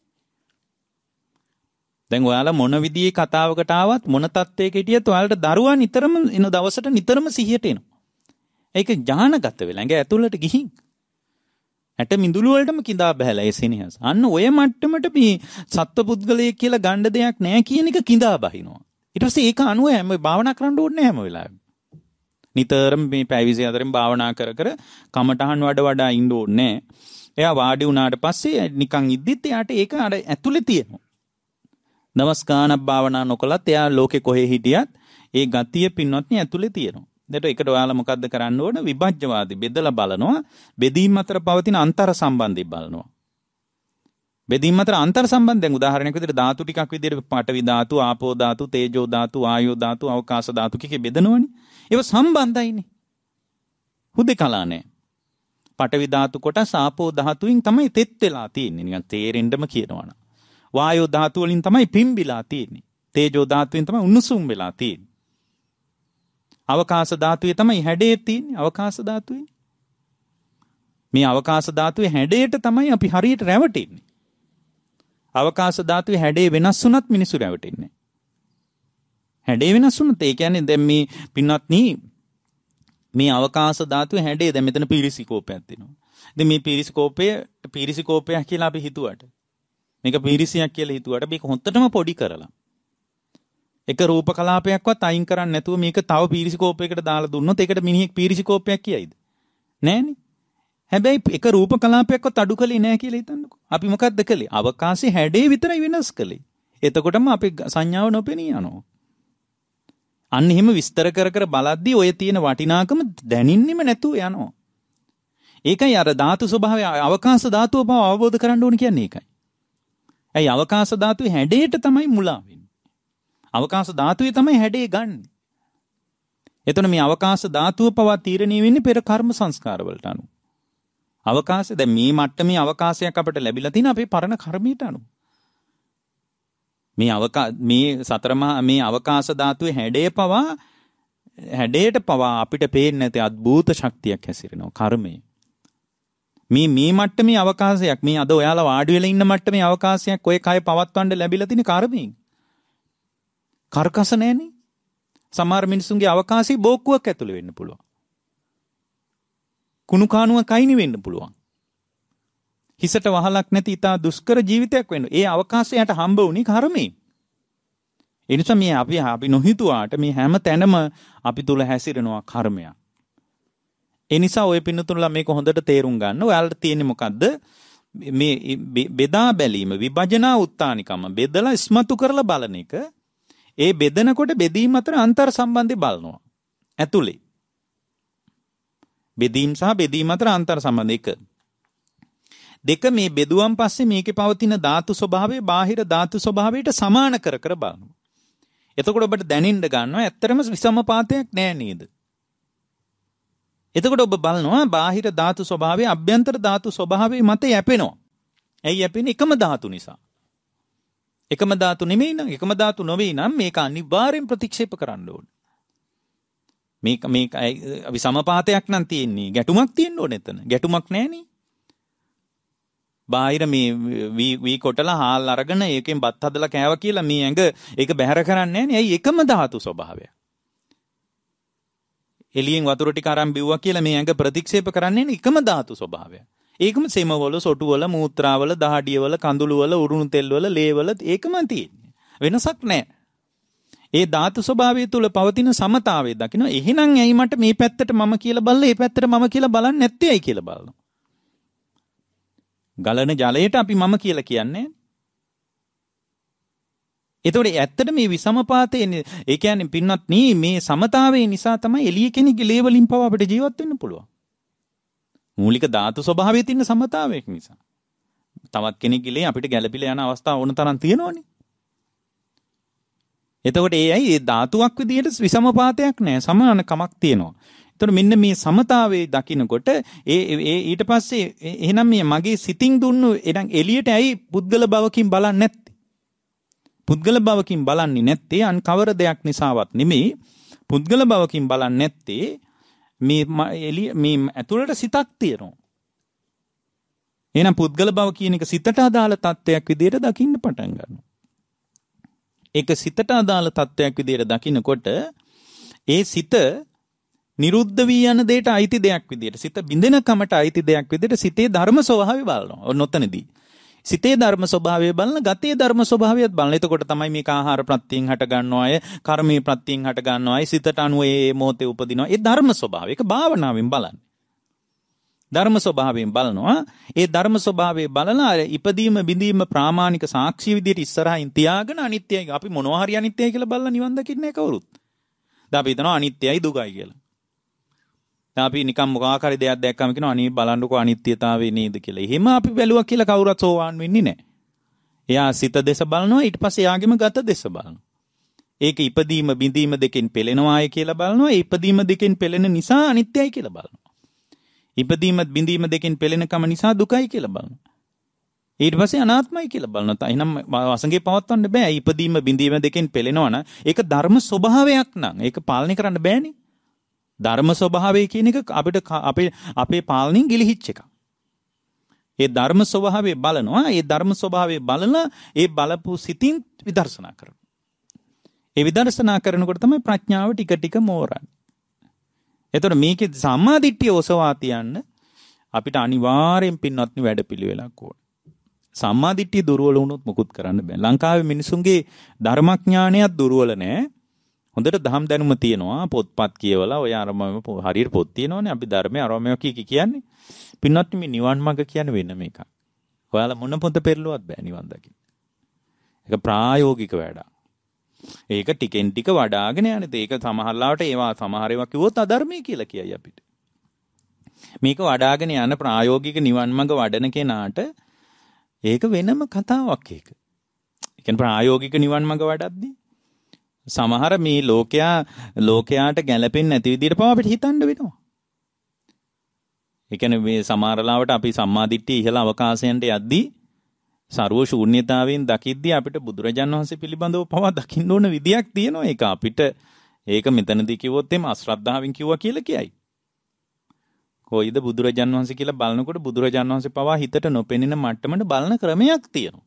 දැන් ඔයාලා මොන විදිහේ කතාවකට ආවත් මොන තත්ත්වයක හිටියත් ඔයාලට දරුවා නිතරම එන දවසට නිතරම සිහියට එනවා. ඒක ඥානගත වෙලා ඇඟ ඇතුළට ගිහින් ඇට මිඳුළු වලටම கிඳා බහැලා ඒ සෙනෙහස. අන්න ඔය මට්ටමට මේ සත්පුද්ගලයෙක් කියලා ගන්න දෙයක් නැහැ කියන එක கிඳා බහිනවා. ඊට පස්සේ ඒක අනුව හැම භාවනා කරන්න ඕනේ හැම වෙලාවෙම. නිතරම මේ පැවිසි අතරින් භාවනා කර කමටහන් වඩා ඉන්න ඕනේ. එයා වාඩි වුණාට පස්සේ නිකන් ඉද්දිත් එයාට ඒක අර ඇතුලේ තියෙනවා. දවස් ගානක් භාවනා නොකලත් එයා ලෝකේ කොහේ හිටියත් ඒ ගතිය පින්වත්නි ඇතුලේ තියෙනවා. එකට ඔයාලා මොකද්ද කරන්න ඕන? විභජ්‍යවාදී බෙදලා බලනවා. බෙදීම් අතර පවතින අන්තර් සම්බන්ධය බලනවා. බෙදීම් අතර අන්තර් සම්බන්ධ දැන් උදාහරණයක් විදිහට ධාතු ටිකක් විදිහට පඨවි ධාතු, ආපෝ ධාතු, තේජෝ ධාතු, ආයෝ ධාතු, අවකාශ ධාතු කිකේ බෙදනවනේ. ඒව සම්බන්ධයිනේ. හුදෙකලා නැහැ. පඨවි ධාතු කොටස් ආපෝ ධාතුයින් තමයි තෙත් වෙලා තියෙන්නේ. නිකන් තේරෙන්නම කියනවනම්. වායෝ ධාතු වලින් තමයි පිම්බිලා තියෙන්නේ. තේජෝ ධාතුවෙන් තමයි උණුසුම් වෙලා තියෙන්නේ. අවකාශ ධාතුවේ තමයි හැඩේ තියෙන්නේ. අවකාශ ධාතුවේ මේ අවකාශ ධාතුවේ හැඩයට තමයි අපි හරියට රැවටෙන්නේ. අවකාශ ධාතුවේ හැඩේ වෙනස් වුණත් මිනිස්සු රැවටෙන්නේ. හැඩේ වෙනස් වුණත් ඒ කියන්නේ දැන් මේ පින්වත්නි මේ අවකාශ ධාතුවේ හැඩේ දැන් මෙතන පීරිසිකෝපයක් තියෙනවා. ඉතින් මේ පීරිසිකෝපයක් කියලා අපි හිතුවට මේක පීරිසියක් කියලා හිතුවට මේක හොත්තටම පොඩි කරලා එක රූප කලාපයක්වත් අයින් කරන්නේ නැතුව මේක තව පීරිසිකෝපයකට දාලා දුන්නොත් ඒකට මිනිහෙක් පීරිසිකෝපයක් කියයිද? නෑනේ. හැබැයි එක රූප කලාපයක්වත් අඩු කළේ නෑ කියලා හිතන්නකෝ. අපි මොකද්ද කළේ? අවකාශයේ හැඩේ විතරයි වෙනස් කළේ. එතකොටම අපි සංඥාව නොපෙනී යනවා. අන්න එහෙම විස්තර කර බලද්දී ඔය තියෙන වටිනාකම දැනින්නෙම නැතුව යනවා. ඒකයි අර ධාතු ස්වභාවය අවකාශ ධාතුව බව අවබෝධ කරගන්න ඕන කියන්නේ ඒකයි. ඇයි අවකාශ ධාතුවේ හැඩයට තමයි මුලා වෙන්නේ. අවකාශ ධාතුවේ තමයි හැඩේ ගන්න. එතන මේ අවකාශ ධාතුව පවා තීරණය වෙන්නේ පෙර කර්ම සංස්කාර වලට අනුව. අවකාශය දැන් මේ මට්ටමේ අවකාශයක් අපිට ලැබිලා තියෙන අපේ පරණ කර්මයට අනුව. මේ සතරමහා මේ අවකාශ ධාතුවේ හැඩයට පවා අපිට පේන්නේ නැති අద్భుත ශක්තියක් හැසිරෙනවා කර්මය. මේ මට්ටමේ අවකාශයක් මේ අද ඔයාලා වාඩි වෙලා ඉන්න මට්ටමේ අවකාශයක් ඔය කය පවත්වන්න ලැබිලා තියෙන කර්මයෙන්. කර්කස නැහෙනේ. සමහර මිනිසුන්ගේ අවකාශي බෝක්කුවක් ඇතුළේ වෙන්න පුළුවන්. කුණු කානුවක් අයිනි වෙන්න පුළුවන්. හිසට වහලක් නැති ඉතා දුෂ්කර ජීවිතයක් වෙන්න. ඒ අවකාශයට හම්බ වුණේ කර්මයෙන්. ඒ නිසා මේ අපි නොහිතුවාට මේ හැම තැනම අපි තුල හැසිරෙනවා කර්මයක්. ඒ නිසා ඔය පින්නතුන්ලා මේක හොඳට තේරුම් ගන්න. ඔයාලට තියෙන්නේ මොකද්ද? මේ බෙදා බැලීම, විභජනා උත්තානිකම, බෙදලා ඉස්මතු කරලා බලන එක. ඒ බෙදනකොට බෙදීම අතර අන්තර් සම්බන්ධය බලනවා. ඇතුලේ. බෙදීම සහ බෙදීම අතර අන්තර් සම්බන්ධය එක. දෙක මේ බෙදුවන් පස්සේ මේකේ පවතින ධාතු ස්වභාවය බාහිර ධාතු ස්වභාවයට සමාන කර බලනවා. එතකොට ඔබට දැනෙන්න ගන්නවා ඇත්තරම විසමපාතයක් නෑ නේද? එතකොට ඔබ බලනවා බාහිර ධාතු ස්වභාවය අභ්‍යන්තර ධාතු ස්වභාවය මත යැපෙනවා. ඇයි යැපෙන්නේ? එකම ධාතු නිසා. එකම ධාතු නෙමෙයි නම් එකම ධාතු නොවේ නම් මේක අනිවාර්යෙන් ප්‍රතික්ෂේප කරන්න ඕනේ. මේක විසමපාතයක් නම් තියෙන්නේ. ගැටුමක් තියෙන්න ඕනේ එතන. ගැටුමක් නැහනේ. බාහිර මේ වී කොටලා හාල් අරගෙන ඒකෙන් බත් හදලා කෑවා කියලා මේ ඇඟ ඒක බැහැර කරන්නේ නැහනේ. ඇයි? එකම ධාතු ස්වභාවය. එළියෙන් වතුර ටික අරන් බිව්වා කියලා මේ ඇඟ ප්‍රතික්ෂේප කරන්නේ නේ එකම ධාතු ස්වභාවය. ඒකම සෙමවල, සොටුවල, මූත්‍රාවල, දහඩියවල, කඳුළුවල, උරුණු තෙල්වල, ලේවල ඒකම තියෙන්නේ. වෙනසක් නැහැ. ඒ ධාතු ස්වභාවය තුල පවතින සමතාවය දකින්න. එහෙනම් ඇයි මට මේ පැත්තට මම කියලා බලලා මේ පැත්තට මම කියලා බලන්නේ නැත්තේ ඇයි කියලා බලනවා. ගලන ජලයට අපි මම කියලා කියන්නේ. එතකොට ඇත්තට මේ විසමපාතයේ ඒ කියන්නේ පින්නත් මේ සමතාවයේ නිසා තමයි එළිය කෙනෙක්ගේ ලේ වලින් පව අපිට ජීවත් වෙන්න පුළුවන්. මූලික ධාතු ස්වභාවයේ තියෙන සමතාවයක් නිසා. තවත් කෙනෙක්ගේ ලේ අපිට ගැළපිලා යන අවස්ථා ඕන තරම් තියෙනවනේ. එතකොට ඒ ධාතුවක් විදියට විසමපාතයක් නැහැ. සමානකමක් තියෙනවා. එතකොට මෙන්න මේ සමතාවයේ දකින්නකොට ඊට පස්සේ එහෙනම් මේ මගේ සිතින් දුන්නු එනම් එළියට ඇයි පුද්ගල භවකින් බලන්නේ නැත්තේ? පුද්ගල භවකින් බලන්නේ නැත්තේ අන් කවර දෙයක් නිසාවත් නෙමෙයි. පුද්ගල භවකින් බලන්නේ නැත්තේ මේ ඇතුළට සිතක් තියෙනවා. එහෙනම් පුද්ගල භව කියන එක සිතට අදාළ තත්ත්වයක් විදියට දකින්න පටන් ගන්නවා. ඒක සිතට අදාළ තත්ත්වයක් විදියට දකින්නකොට ඒ සිත නිරුද්ධ වී යන දෙයට අයිති දෙයක් විදියට සිත බිඳෙන කමට අයිති දෙයක් විදියට සිතේ ධර්ම ස්වභාවය බලනවා. ඔන්නොතනදී සිතේ ධර්ම ස්වභාවය බලන ගතේ ධර්ම ස්වභාවයත් බලන. එතකොට තමයි මේක ආහාර ප්‍රත්‍යයෙන් හට ගන්නවා අය, කර්මයේ ප්‍රත්‍යයෙන් හට ගන්නවා අය, සිතට අනුව ඒ මොහොතේ උපදිනවා. ඒ ධර්ම ස්වභාවය. ඒක භාවනාවෙන් බලන්නේ. ධර්ම ස්වභාවයෙන් බලනවා. ඒ ධර්ම ස්වභාවය බලලා ඉපදීම බිඳීම ප්‍රාමාණික සාක්ෂි විදියට ඉස්සරහින් තියාගෙන අනිත්‍යයි. අපි මොනවා හරි අනිත්‍යයි කියලා බලලා නිවන් දකින්නේ කවුරුත්. දැන් අපි හිතනවා අනිත්‍යයි දුකයි කියලා. අපි නිකම් මොකක් හරි දෙයක් දැක්කම කියනවා අනේ බලන්නකෝ අනිත්‍යතාවය නේද කියලා. එහෙම අපි බැලුවා කියලා කවුරුත් සෝවාන් වෙන්නේ නැහැ. එයා සිත දෙස බලනවා ඊට පස්සේ එයාගෙම ගත දෙස බලනවා. ඒක ඉපදීම බිඳීම දෙකෙන් පෙළෙනවායි කියලා බලනවා. ඒ ඉපදීම දෙකෙන් පෙළෙන නිසා අනිත්‍යයි කියලා බලනවා. ඉපදීම බිඳීම දෙකෙන් පෙළෙන කම නිසා දුකයි කියලා බලනවා. ඊට පස්සේ අනාත්මයි කියලා බලනවා. එහෙනම් වසඟේ පවත්වන්න බෑ. ඉපදීම බිඳීම දෙකෙන් පෙළෙනවා නම් ඒක ධර්ම ස්වභාවයක් නම් ඒක පාලනය කරන්න බෑනේ. ධර්ම ස්වභාවය කියන එක අපිට අපේ පාලනයෙන් ගිලිහිච්ච එකක්. ඒ ධර්ම ස්වභාවය බලනවා. ඒ ධර්ම ස්වභාවය බලලා ඒ බලපු සිතින් විදර්ශනා කරනවා. ඒ විදර්ශනා කරනකොට තමයි ප්‍රඥාව ටික ටික මෝරන්නේ. එතකොට මේකේ සම්මාදිට්ඨිය ඔසවා තියන්න අපිට අනිවාර්යෙන් පින්වත්නි වැඩපිළිවෙලක් ඕන. සම්මාදිට්ඨිය දුර්වල වුණොත් මුකුත් කරන්න බෑ. ලංකාවේ මිනිසුන්ගේ ධර්මඥානයත් දුර්වල නෑ. හොඳට දහම් දැනුම තියෙනවා. පොත්පත් කියවලා ඔය අරම හරියට පොත් තියෙනවනේ. අපි ධර්මයේ අරමයක් කියන්නේ. පින්වත්නි මේ නිවන් මඟ කියන්නේ වෙන මේකක්. ඔයාලා මොන පොත පෙරළුවත් බෑ නිවන් දකින්න. ඒක ප්‍රායෝගික වැඩක්. ඒක ටිකෙන් ටික වඩාගෙන යන්නේ. ඒක සමහරලාවට ඒවා සමහර ඒවා කිව්වොත් අධර්මයේ කියලා කියයි අපිට. මේක වඩාගෙන යන ප්‍රායෝගික නිවන් මඟ වඩන කෙනාට ඒක වෙනම කතාවක් ඒක. ඒ කියන්නේ ප්‍රායෝගික නිවන් මඟ වඩද්දී සමහර මේ ලෝකයාට ගැළපෙන්නේ නැති විදිහට පව අපිට හිතන්න වෙනවා. ඒ කියන්නේ මේ සමහරලාවට අපි සම්මාදිට්ඨිය ඉහළ අවකාශයන්ට යද්දී සර්ව ශූන්‍යතාවයෙන් දකිද්දී අපිට බුදුරජාණන් වහන්සේ පිළිබඳව පවා දකින්න ඕන විදියක් තියෙනවා. ඒක අපිට ඒක මෙතනදී කිව්වොත් එimhe අශ්‍රද්ධාවෙන් කිව්වා කියලා කියයි. කොයිද බුදුරජාණන් වහන්සේ කියලා බලනකොට බුදුරජාණන් වහන්සේ පවා හිතට නොපෙනෙන මට්ටමට බලන ක්‍රමයක් තියෙනවා.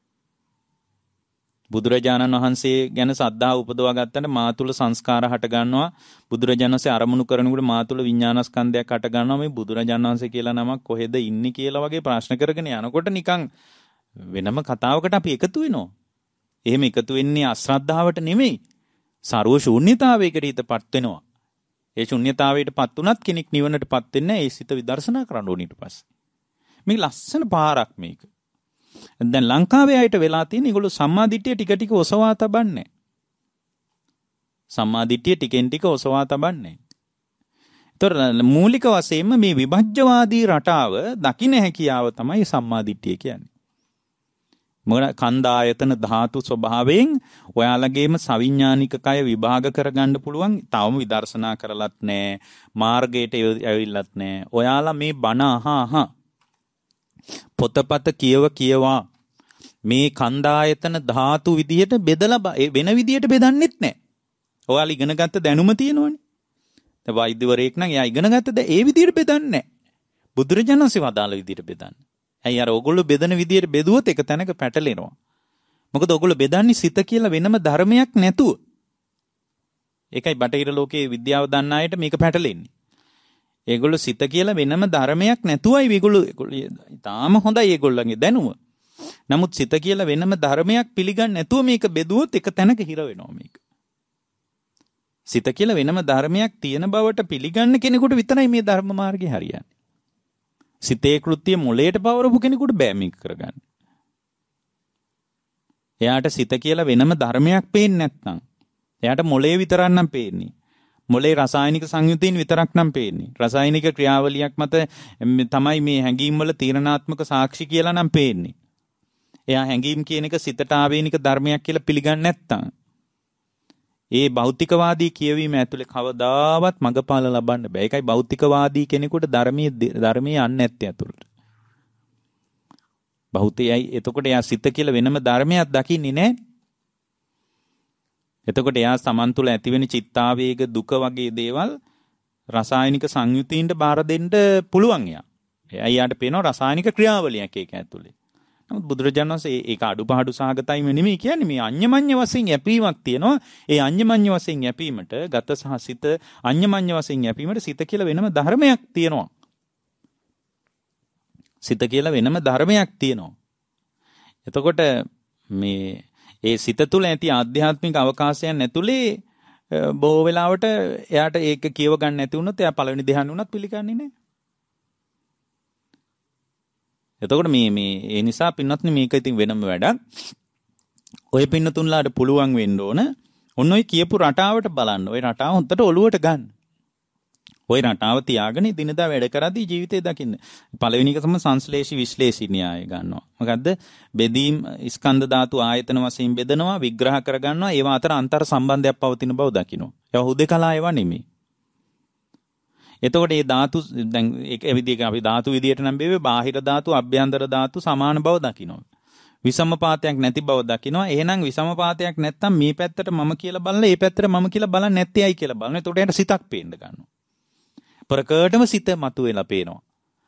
බුදුරජාණන් වහන්සේ ගැන සද්ධා උපදවා ගත්තට මා තුල සංස්කාර හට ගන්නවා. බුදුරජාණන් වහන්සේ අරමුණු කරනකොට මා තුල විඥානස්කන්ධයක් හට ගන්නවා. මේ බුදුරජාණන් වහන්සේ කියලා නමක් කොහෙද ඉන්නේ කියලා වගේ ප්‍රශ්න කරගෙන යනකොට නිකන් වෙනම කතාවකට අපි එකතු වෙනවා. එහෙම එකතු වෙන්නේ අශ්‍රද්ධාවට නෙමෙයි. සර්ව ශූන්‍යතාවයකට හිතපත් වෙනවා. ඒ ශූන්‍යතාවයටපත් උනත් කෙනෙක් නිවනටපත් වෙන්නේ ඒ සිත විදර්ශනා කරන්න ඕන ඊට පස්සේ. මේක ලස්සන පාරක් මේක. දැන් ලංකාවේ අයට වෙලා තියෙන ඒගොල්ලෝ සම්මාදිට්ඨිය ටික ටික ඔසවා තබන්නේ. සම්මාදිට්ඨිය ටිකෙන් ටික ඔසවා තබන්නේ. ඒතර මූලික වශයෙන්ම මේ විභජ්‍යවාදී රටාව දකින්න හැකියාව තමයි සම්මාදිට්ඨිය කියන්නේ. මොකද කන්දායතන ධාතු ස්වභාවයෙන් ඔයාලගේම සවිඥානික කය විභාග කරගන්න පුළුවන්. තවම විදර්ශනා කරලත් නැහැ. මාර්ගයට ඇවිල්ලත් නැහැ. ඔයාලා මේ බණ අහා පොතපත කියවා මේ කන්දායතන ධාතු විදියට බෙදලා වෙන විදියට බෙදන්නෙත් නැහැ. ඔයාලා ඉගෙන ගත්ත දැනුම තියෙනවනේ. දැන් වෛද්‍යවරයෙක් නම් එයා ඉගෙන ගත්තද ඒ විදියට බෙදන්නේ නැහැ. බුදුරජාණන් වහන්සේ වදාළ විදියට බෙදන්නේ. ඇයි අර ඔයගොල්ලෝ බෙදන විදියට බෙදුවොත් එක තැනක පැටලෙනවා. මොකද ඔයගොල්ලෝ බෙදන්නේ සිත කියලා වෙනම ධර්මයක් නැතුව. ඒකයි බටහිර ලෝකයේ විද්‍යාව දන්න අයට මේක පැටලෙන්නේ. ඒගොල්ලෝ සිත කියලා වෙනම ධර්මයක් නැතුවයි මේගොල්ලෝ තාම හොඳයි ඒගොල්ලන්ගේ දැනුම. නමුත් සිත කියලා වෙනම ධර්මයක් පිළිගන්නේ නැතුව මේක බෙදුවොත් එක තැනක හිර වෙනවා මේක. සිත කියලා වෙනම ධර්මයක් තියෙන බවට පිළිගන්න කෙනෙකුට විතරයි මේ ධර්ම මාර්ගය හරියන්නේ. සිතේ කෘත්‍ය මොලේට පවරපු කෙනෙකුට බෑ මේක කරගන්න. එයාට සිත කියලා වෙනම ධර්මයක් පේන්නේ නැත්නම් එයාට මොලේ විතරක් නම් පේන්නේ. මොලේ රසායනික සංයුතීන් විතරක් නම් පේන්නේ. රසායනික ක්‍රියාවලියක් මත තමයි මේ හැඟීම් වල තීරණාත්මක සාක්ෂි කියලා නම් පේන්නේ. එයා හැඟීම් කියන එක සිතට ආවේනික ධර්මයක් කියලා පිළිගන්නේ නැත්නම් ඒ භෞතිකවාදී කියවීම ඇතුලේ කවදාවත් මඟඵල ලබන්න බෑ. ඒකයි භෞතිකවාදී කෙනෙකුට ධර්මයේ යන්නේ නැත්තේ අතුරට. භෞතිකයයි එතකොට එයා සිත කියලා වෙනම ධර්මයක් දකින්නේ නැහැ. එතකොට එයා සමන් තුළ ඇතිවෙන චිත්තාවේග දුක වගේ දේවල් රසායනික සංයුතීන්ට බාර දෙන්න පුළුවන් එයා. එයාට පේනවා රසායනික ක්‍රියාවලියක් ඒක ඇතුලේ. නමුත් බුදුරජාණන් වහන්සේ ඒක අඩුපාඩු සහගතයිම නෙමෙයි කියන්නේ මේ අඤ්ඤමඤ්ඤ වශයෙන් යැපීමක් තියෙනවා. ඒ අඤ්ඤමඤ්ඤ වශයෙන් යැපීමට ගත සහ සිත අඤ්ඤමඤ්ඤ වශයෙන් යැපීමට සිත කියලා වෙනම ධර්මයක් තියෙනවා. සිත කියලා වෙනම ධර්මයක් තියෙනවා. එතකොට මේ ඒ සිත තුළ ඇති ආධ්‍යාත්මික අවකාශයන් ඇතුලේ බොහෝ වෙලාවට එයාට ඒක කියව ගන්න නැති වුණොත් එයා පළවෙනි ධ්‍යානෙ වුණත් පිළිගන්නේ නැහැ. එතකොට මේ ඒ නිසා පින්වත්නි මේක ඉතින් වෙනම වැඩක්. ඔය පින්නතුන්ලාට පුළුවන් වෙන්න ඕන ඔන්න ඔය කියපු රටාවට බලන්න. ඔය රටාව හොඳට ඔලුවට ගන්න. ඔය රටාව තියාගෙන දිනදා වැඩ කරද්දී ජීවිතේ දකින්න. පළවෙනි එක තමයි සංශ්ලේෂී විශ්ලේෂී න්‍යාය ගන්නවා. මොකද්ද? බෙදීම් ස්කන්ධ ධාතු ආයතන වශයෙන් බෙදනවා, විග්‍රහ කර ගන්නවා. ඒවා අතර අන්තර් සම්බන්ධයක් පවතින බව දකිනවා. ඒවා හුදේකලා ඒවා නෙමෙයි. එතකොට මේ ධාතු දැන් ඒ විදිහක අපි ධාතු විදියට නම් බෙවේ බාහිර ධාතු, අභ්‍යන්තර ධාතු සමාන බව දකිනවා. විසමපාතයක් නැති බව දකිනවා. එහෙනම් විසමපාතයක් නැත්තම් මේ පැත්තට මම කියලා බලලා ඒ පැත්තට මම කියලා බලන්නේ නැත්තේ ඇයි කියලා බලනවා. එතකොට එයාට සිතක් පේන්න ගන්නවා. ප්‍රකටම සිත මතුවෙලා පේනවා.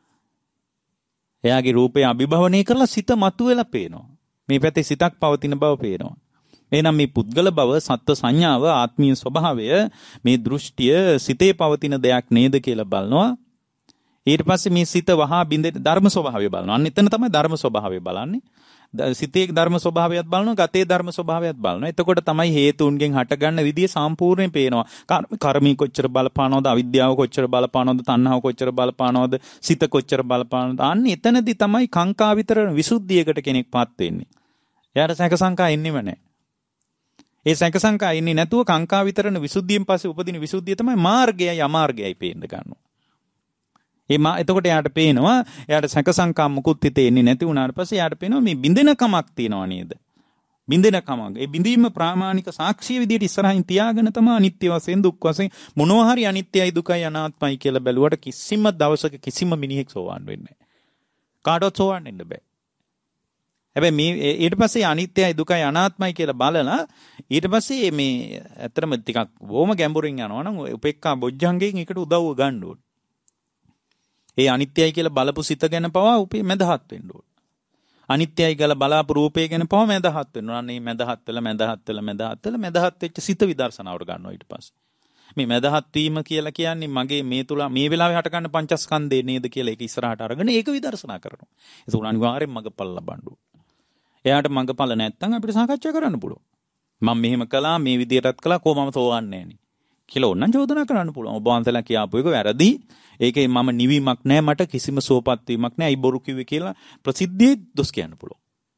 එයාගේ රූපය අභිභවනය කරලා සිත මතුවෙලා පේනවා. මේ පැත්තේ සිතක් පවතින බව පේනවා. එහෙනම් මේ පුද්ගල බව, සත්ව සංඥාව, ආත්මීය ස්වභාවය, මේ දෘෂ්ටිය සිතේ පවතින දෙයක් නේද කියලා බලනවා. ඊට පස්සේ මේ සිත වහා බින්දේ ධර්ම ස්වභාවය බලනවා. අන්න එතන තමයි ධර්ම ස්වභාවය බලන්නේ. සිතේ ධර්ම ස්වභාවයත් බලනවා, ගතේ ධර්ම ස්වභාවයත් බලනවා. එතකොට තමයි හේතුන්ගෙන් හටගන්න විදිය සම්පූර්ණයෙන් පේනවා. කර්මී කොච්චර බලපානවද, අවිද්‍යාව කොච්චර බලපානවද, තණ්හාව කොච්චර බලපානවද, සිත කොච්චර බලපානවද. අන්න එතනදී තමයි කාංකා විතරන විසුද්ධියකට කෙනෙක්පත් වෙන්නේ. එයාට සැක සංකා එන්නෙම නැහැ. ඒ සැක සංකා ඉන්නේ නැතුව කාංකා විතරන විසුද්ධියෙන් පස්සේ උපදින විසුද්ධිය තමයි මාර්ගයයි අමාර්ගයයි පේන්න ගන්නවා. එතකොට එයාට පේනවා එයාට සැක සංකා මුකුත් හිතේ එන්නේ නැති වුණාට පස්සේ එයාට පේනවා මේ බින්දෙන කමක් තියනවා නේද? බින්දෙනකම. ඒ බිඳීම ප්‍රාමාණික සාක්ෂිය විදියට ඉස්සරහින් තියාගෙන තමයි අනිත්‍ය වශයෙන් දුක් වශයෙන් මොනවා හරි අනිත්‍යයි දුකයි අනාත්මයි කියලා බැලුවට කිසිම දවසක කිසිම මිනිහෙක් සෝවාන් වෙන්නේ නැහැ. කාටවත් සෝවාන් වෙන්න බෑ. හැබැයි මේ ඊට පස්සේ අනිත්‍යයි දුකයි අනාත්මයි කියලා බලලා ඊට පස්සේ මේ ඇත්තටම ටිකක් බොහොම ගැඹුරින් යනවා නම් උපේක්ඛා බොජ්ජංගයෙන් ඒකට උදව්ව ගන්න ඕනේ. ඒ අනිත්‍යයි කියලා බලපු සිත ගැන පවා උපේ මැදහත් වෙන්න ඕනේ. අනිත්‍යයි කියලා බලාපු රූපය ගැන පවා මැදහත් වෙනවා. අනේ මැදහත් වෙච්ච සිත විදර්ශනාවට ගන්නවා ඊට පස්සේ. මේ මැදහත් වීම කියලා කියන්නේ මගේ මේ තුල මේ වෙලාවේ හට ගන්න පංචස්කන්ධේ නේද කියලා ඒක ඉස්සරහට අරගෙන ඒක විදර්ශනා කරනවා. ඒක අනිවාර්යෙන් මගපල් ලබන්න ඕනේ. එයාට මඟපල නැත්තම් අපිට සාකච්ඡා කරන්න පුළුවන්. මම මෙහෙම කළා මේ විදියටත් කළා කොහොමම සෝවන්නේ නැණි කියලා ඕනනම් චෝදනා කරන්න පුළුවන්. ඔබ වහන්සේලා කියපු එක වැරදි. ඒකේ මම නිවීමක් නැහැ මට කිසිම සෝපත් වීමක් නැහැ. අයි බොරු කිව්වේ කියලා ප්‍රසිද්ධියේ දොස් කියන්න පුළුවන්.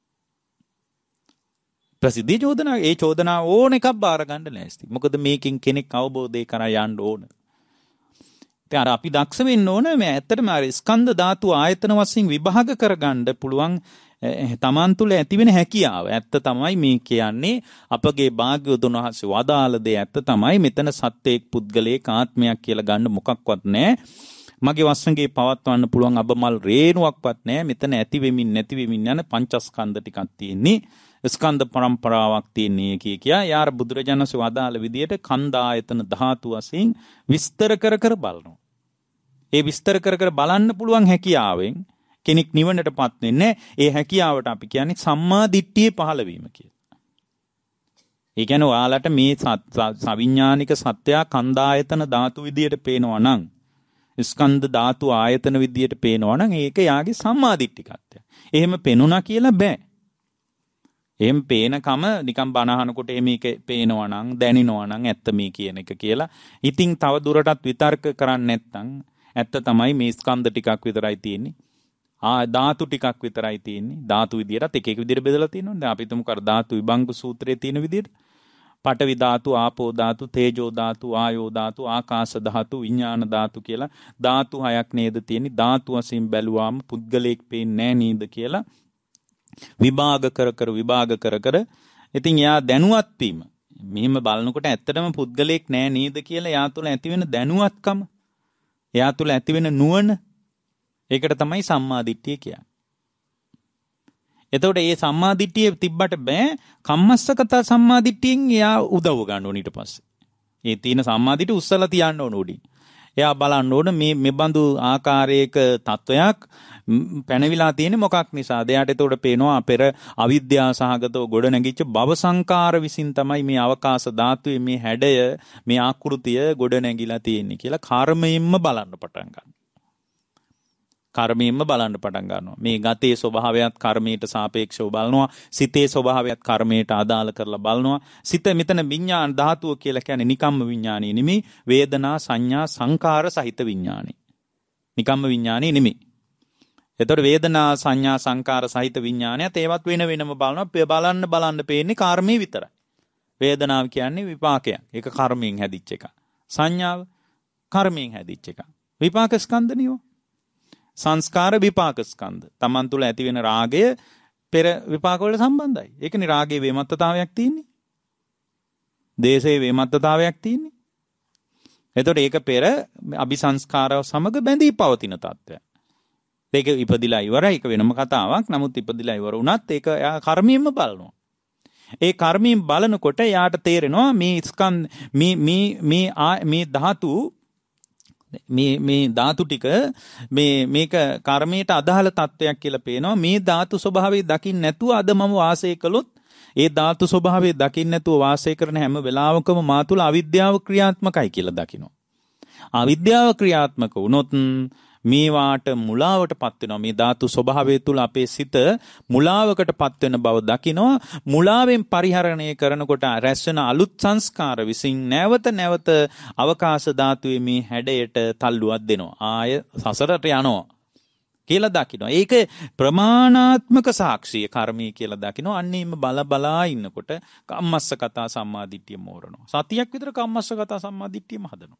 ප්‍රසිද්ධිය චෝදනා ඒ චෝදනා ඕන එකක් බාර ගන්න නැස්ති. මොකද මේකෙන් කෙනෙක් අවබෝධය කරා යන්න ඕන. ඉතින් අර අපි දක්ෂ වෙන්න ඕන මේ ඇත්තටම අර ස්කන්ධ ධාතු ආයතන වශයෙන් විභාග කරගන්න පුළුවන් තමන් තුළ ඇතිවෙන හැකියාව. ඇත්ත තමයි මේ කියන්නේ අපගේ භාග්‍යවතුන් වහන්සේ වදාළ දේ ඇත්ත තමයි මෙතන සත්‍යයක් පුද්ගලයෙක් ආත්මයක් කියලා ගන්න මොකක්වත් නැහැ. මගේ වස්සඟේ පවත්වන්න පුළුවන් අබමල් රේණුවක්වත් නැහැ. මෙතන ඇති වෙමින් නැති වෙමින් යන පංචස්කන්ධ ටිකක් තියෙන්නේ. ස්කන්ධ පරම්පරාවක් තියෙන්නේ කියා යාර බුදුරජාණන්සේ වදාළ විදියට කන්ද ආයතන ධාතු වශයෙන් විස්තර කර කර බලනවා. ඒ විස්තර කර කර බලන්න පුළුවන් හැකියාවෙන් කෙනෙක් නිවනටපත් වෙන්නේ ඒ හැකියාවට අපි කියන්නේ සම්මා දිට්ඨියේ පහළ වීම කියලා. ඒ කියන්නේ ඔයාලට මේ සවිඥානික සත්‍ය කන්දායතන ධාතු විදියට පේනවා නම් ස්කන්ධ ධාතු ආයතන විදියට පේනවා නම් ඒක යාගේ සම්මා දිට්ඨිකත්වය. එහෙම පෙනුණා කියලා බෑ. එහෙම පේනකම නිකන් බනහනකොට මේක පේනවා නම් දැනෙනවා නම් ඇත්ත මේ කියන එක කියලා. ඉතින් තව දුරටත් විතර්ක කරන්නේ නැත්නම් ඇත්ත තමයි මේ ස්කන්ධ ටිකක් විතරයි තියෙන්නේ. ධාතු ටිකක් විතරයි තියෙන්නේ. ධාතු විදියටත් එක එක විදියට බෙදලා තියෙනවා. දැන් අපි තුමු කර ධාතු විභංග සූත්‍රයේ තියෙන විදියට පඨවි ධාතු, ආපෝ ධාතු, තේජෝ ධාතු, ආයෝ ධාතු, ආකාශ ධාතු, විඥාන ධාතු කියලා ධාතු හයක් නේද තියෙන්නේ. ධාතු වශයෙන් බැලුවාම පුද්ගලයෙක් පේන්නේ නැහැ නේද කියලා විභාග කර කර ඉතින් එයා දැනුවත් වීම මෙහිම බලනකොට ඇත්තටම පුද්ගලයෙක් නැහැ නේද කියලා එයා තුළ ඇතිවෙන දැනුවත්කම, එයා තුළ ඇතිවෙන නුවණ, ඒකට තමයි සම්මාදිට්ඨිය කියන්නේ. එතකොට මේ සම්මාදිට්ඨිය තිබ්බට බෑ කම්මස්සගත සම්මාදිට්ඨියෙන් එයා උදව් ගන්න ඕන ඊට පස්සේ. මේ තියෙන සම්මාදිට්ඨිය උස්සලා තියන්න ඕන උඩින්. එයා බලන්න ඕන මේ බඳු ආකාරයක තත්වයක් පැනවිලා තියෙන්නේ මොකක් නිසාද? එයාට එතකොට පේනවා පෙර අවිද්‍යාව සහගතව ගොඩ නැගිච්ච භව සංකාර විසින් තමයි මේ අවකාශ ධාතුවේ මේ හැඩය, මේ ආකෘතිය ගොඩ නැගිලා තියෙන්නේ කියලා කර්මයෙන්ම බලන්න පටන් ගන්නවා. කර්මයෙන්ම බලන්න පටන් ගන්නවා. මේ ගතේ ස්වභාවයත් කර්මයට සාපේක්ෂව බලනවා. සිතේ ස්වභාවයත් කර්මයට අදාළ කරලා බලනවා. සිත මෙතන විඥාන ධාතුව කියලා කියන්නේ නිකම්ම විඥානෙ නෙමෙයි. වේදනා සංඥා සංකාර සහිත විඥානෙ. නිකම්ම විඥානෙ නෙමෙයි. එතකොට වේදනා සංඥා සංකාර සහිත විඥානයත් ඒවත් වෙන වෙනම බලනවා. බලන්න පේන්නේ කර්මයේ විතරයි. වේදනාව කියන්නේ විපාකයක්. ඒක කර්මයෙන් හැදිච්ච එක. සංඥාව කර්මයෙන් හැදිච්ච එක. විපාක ස්කන්ධ නියෝ. සංස්කාර විපාක ස්කන්ධ. Taman තුල ඇති වෙන රාගය පෙර විපාක වලට සම්බන්ධයි. ඒකනේ රාගයේ වේමත්තතාවයක් තියෙන්නේ. දේශයේ වේමත්තතාවයක් තියෙන්නේ. එතකොට ඒක පෙර අபிසංස්කාරව සමග බැඳී පවතින තත්ත්වයක්. ඒක ඉපදිලා ඉවරයි. ඒක වෙනම කතාවක්. නමුත් ඉපදිලා ඉවර වුණත් ඒක කර්මයෙන්ම බලනවා. ඒ කර්මයෙන් බලනකොට යාට තේරෙනවා මේ ස්කන්ධ මේ ධාතු මේ ධාතු ටික මේක කර්මයට අදාළ තත්වයක් කියලා පේනවා. මේ ධාතු ස්වභාවය දකින්න නැතුව අද මම වාසය කළොත් ඒ ධාතු ස්වභාවය දකින්න නැතුව වාසය කරන හැම වෙලාවකම මා තුළ අවිද්‍යාව ක්‍රියාත්මකයි කියලා දකිනවා. අවිද්‍යාව ක්‍රියාත්මක වුණොත් මේවාට මුලාවටපත් වෙනවා. මේ ධාතු ස්වභාවය තුළ අපේ සිත මුලාවකටපත් වෙන බව දකිනවා. මුලාවෙන් පරිහරණය කරනකොට රැස් වෙන අලුත් සංස්කාර විසින් නැවත අවකාශ ධාතුවේ මේ හැඩයට තල්ලුවක් දෙනවා. ආය සසරට යනවා කියලා දකිනවා. ඒක ප්‍රමාණාත්මක සාක්ෂිය කර්මය කියලා දකිනවා. අන්නේම බලා ඉන්නකොට කම්මස්සගත සම්මාදිට්ඨිය මෝරනවා. සතියක් විතර කම්මස්සගත සම්මාදිට්ඨියම හදනවා.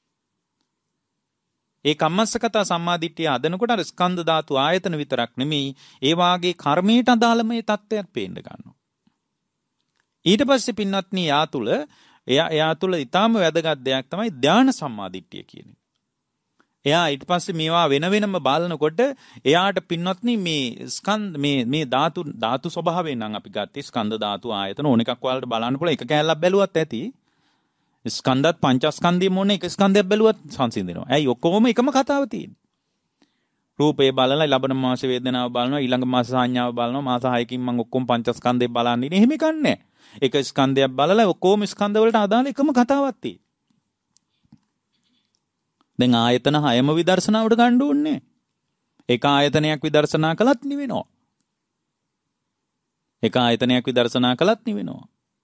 ඒ කම්මස්සගත සම්මාදිට්ඨිය හදනකොට අර ස්කන්ධ ධාතු ආයතන විතරක් නෙමෙයි ඒ වාගේ කර්මයට අදාළ මේ தත්ත්වයක් පේන්න ගන්නවා. ඊට පස්සේ පින්වත්නි එයා තුල ඊටාම වැදගත් දෙයක් තමයි ධානා සම්මාදිට්ඨිය කියන්නේ. එයා ඊට පස්සේ මේවා වෙන වෙනම බලනකොට එයාට පින්වත්නි මේ ධාතු ස්වභාවයෙන් නම් අපි ගත්තේ ස්කන්ධ ධාතු ආයතන ඕන එකක් වලට බලන්න පුළුවන්. එක කැලලක් බැලුවත් ඇති. ස්කන්ධත් පංචස්කන්ධය මොන එක ස්කන්ධයක් බැලුවත් සංසිඳෙනවා. ඇයි ඔක්කොම එකම කතාව තියෙන්නේ. රූපේ බලලා ලබන මාස වේදනාව බලනවා ඊළඟ මාස සංඥාව බලනවා මාස 6කින් මම ඔක්කොම පංචස්කන්ධේ බලන්නේ නේ. එහෙම කන්නේ. එක ස්කන්ධයක් බලලා ඔක්කොම ස්කන්ධ වලට අදාළ එකම කතාවක් තියෙන්නේ. දැන් ආයතන 6ම විදර්ශනාවට ගන්න ඕනේ. එක ආයතනයක් විදර්ශනා කළත් නිවෙනවා. එක ආයතනයක් විදර්ශනා කළත් නිවෙනවා.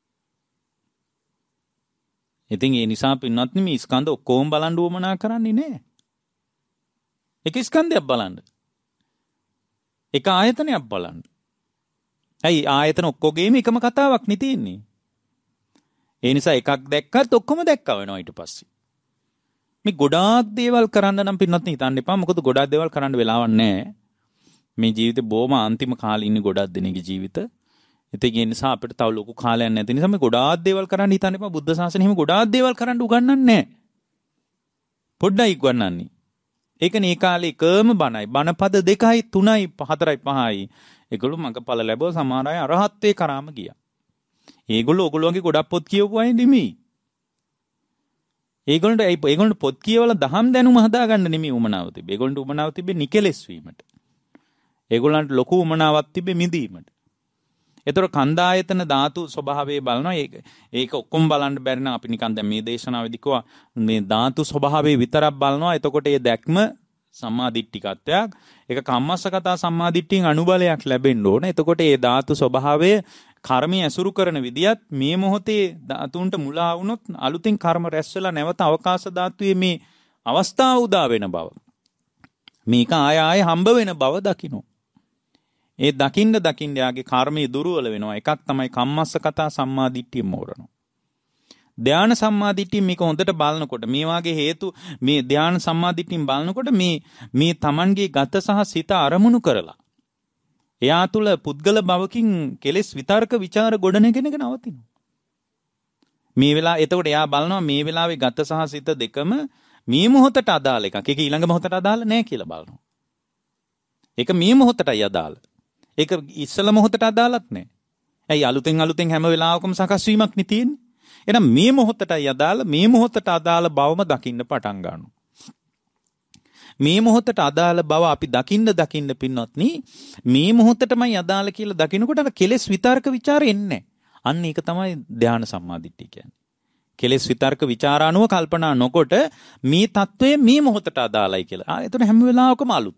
ඉතින් ඒ නිසා පින්වත්නි මේ ස්කන්ධ ඔක්කොම බලන් උවමනා කරන්නේ නැහැ. එක ස්කන්ධයක් බලන්න. එක ආයතනයක් බලන්න. ඇයි ආයතන ඔක්කොගේම එකම කතාවක් නේ තියෙන්නේ. ඒ නිසා එකක් දැක්කත් ඔක්කොම දැක්කා වෙනවා ඊට පස්සේ. මේ ගොඩාක් දේවල් කරන්න නම් පින්නත් හිතන්න එපා. මොකද ගොඩාක් දේවල් කරන්න වෙලාවක් නැහැ. මේ ජීවිතේ බොහොම අන්තිම කාලේ ඉන්නේ ගොඩාක් දෙනෙක්ගේ ජීවිත. ඉතින් ඒ නිසා අපිට තව ලොකු කාලයක් නැති නිසා මේ ගොඩාක් දේවල් කරන්න හිතන්න එපා. බුද්ධ ශාසනය හිම ගොඩාක් දේවල් කරන්න උගන්වන්නේ නැහැ. පොඩ්ඩයි උගන්වන්නේ. ඒකනේ ඒ කාලේ එකම බණයි. බණපද 2යි 3යි 4යි 5යි. ඒගොල්ලෝ මඟඵල ලැබුව සමහර අය අරහත්ත්වේ කරාම ගියා. ඒගොල්ලෝ ඔයගොල්ලෝගේ ගොඩක් පොත් කියවපු අය නෙමෙයි. ඒගොල්ලන්ට පොත් කියවලා දහම් දැනුම හදාගන්න නෙමෙයි උමනාව තිබේ. ඒගොල්ලන්ට උමනාව තිබේ නිකලෙස් වීමට. ඒගොල්ලන්ට ලොකු උමනාවක් තිබේ මිදීමට. ඒතර කන්දායතන ධාතු ස්වභාවය බලනවා. ඒක ඔක්කොම බලන්න බැරි නම් අපි නිකන් දැන් මේ දේශනාවේදී කිව්වා මේ ධාතු ස්වභාවය විතරක් බලනවා. එතකොට ඒ දැක්ම සම්මාදිට්ඨිකත්වයක්. ඒක කම්මස්සගතා සම්මාදිට්ඨියෙන් අනුබලයක් ලැබෙන්න ඕන. එතකොට ඒ ධාතු ස්වභාවය කර්මයේ ඇසුරු කරන විදියත් මේ මොහොතේ ධාතුන්ට මුලා වුණොත් අලුතින් කර්ම රැස් වෙලා නැවත අවකාශ ධාතුවේ මේ අවස්ථාව උදා වෙන බව. මේක ආය හම්බ වෙන බව දකින්න. ඒ දකින්න යාගේ කර්මයේ දුර්වල වෙනවා. එකක් තමයි කම්මස්සගතා සම්මාදිට්ඨිය මෝරනවා. ධානා සම්මාදිට්ඨිය මේක හොඳට බලනකොට මේ වාගේ හේතු මේ ධානා සම්මාදිට්ඨියෙන් බලනකොට මේ Tamanගේ ගත සහ සිත අරමුණු කරලා එයා තුල පුද්ගල භවකින් කෙලෙස් විතර්ක ਵਿਚාර ගොඩනගෙන නවතිනවා. මේ වෙලාව එතකොට එයා බලනවා මේ වෙලාවේ ගත සහ සිත දෙකම මේ මොහොතට අදාළ එකක්. ඒක ඊළඟ මොහොතට අදාළ නැහැ කියලා බලනවා. ඒක මේ මොහොතටයි අදාළ. ඒක ඉස්සල මොහොතට අදාළත් නැහැ. ඇයි අලුතෙන් හැම වෙලාවකම සකස් වීමක් නේ තියෙන්නේ. එහෙනම් මේ මොහොතටයි අදාළ මේ මොහොතට අදාළ බවම දකින්න පටන් ගන්නවා. මේ මොහොතට අදාළ බව අපි දකින්න පින්වත්නි මේ මොහොතටමයි අදාළ කියලා දකිනකොට අර කෙලෙස් විතර්ක ਵਿਚාර එන්නේ. අන්න ඒක තමයි ධානා සම්මාදිට්ඨිය කියන්නේ. කෙලෙස් විතර්ක ਵਿਚාර අනුව කල්පනා නොකොට මේ తත්වය මේ මොහොතට අදාළයි කියලා. එතකොට හැම වෙලාවකම අලුත්.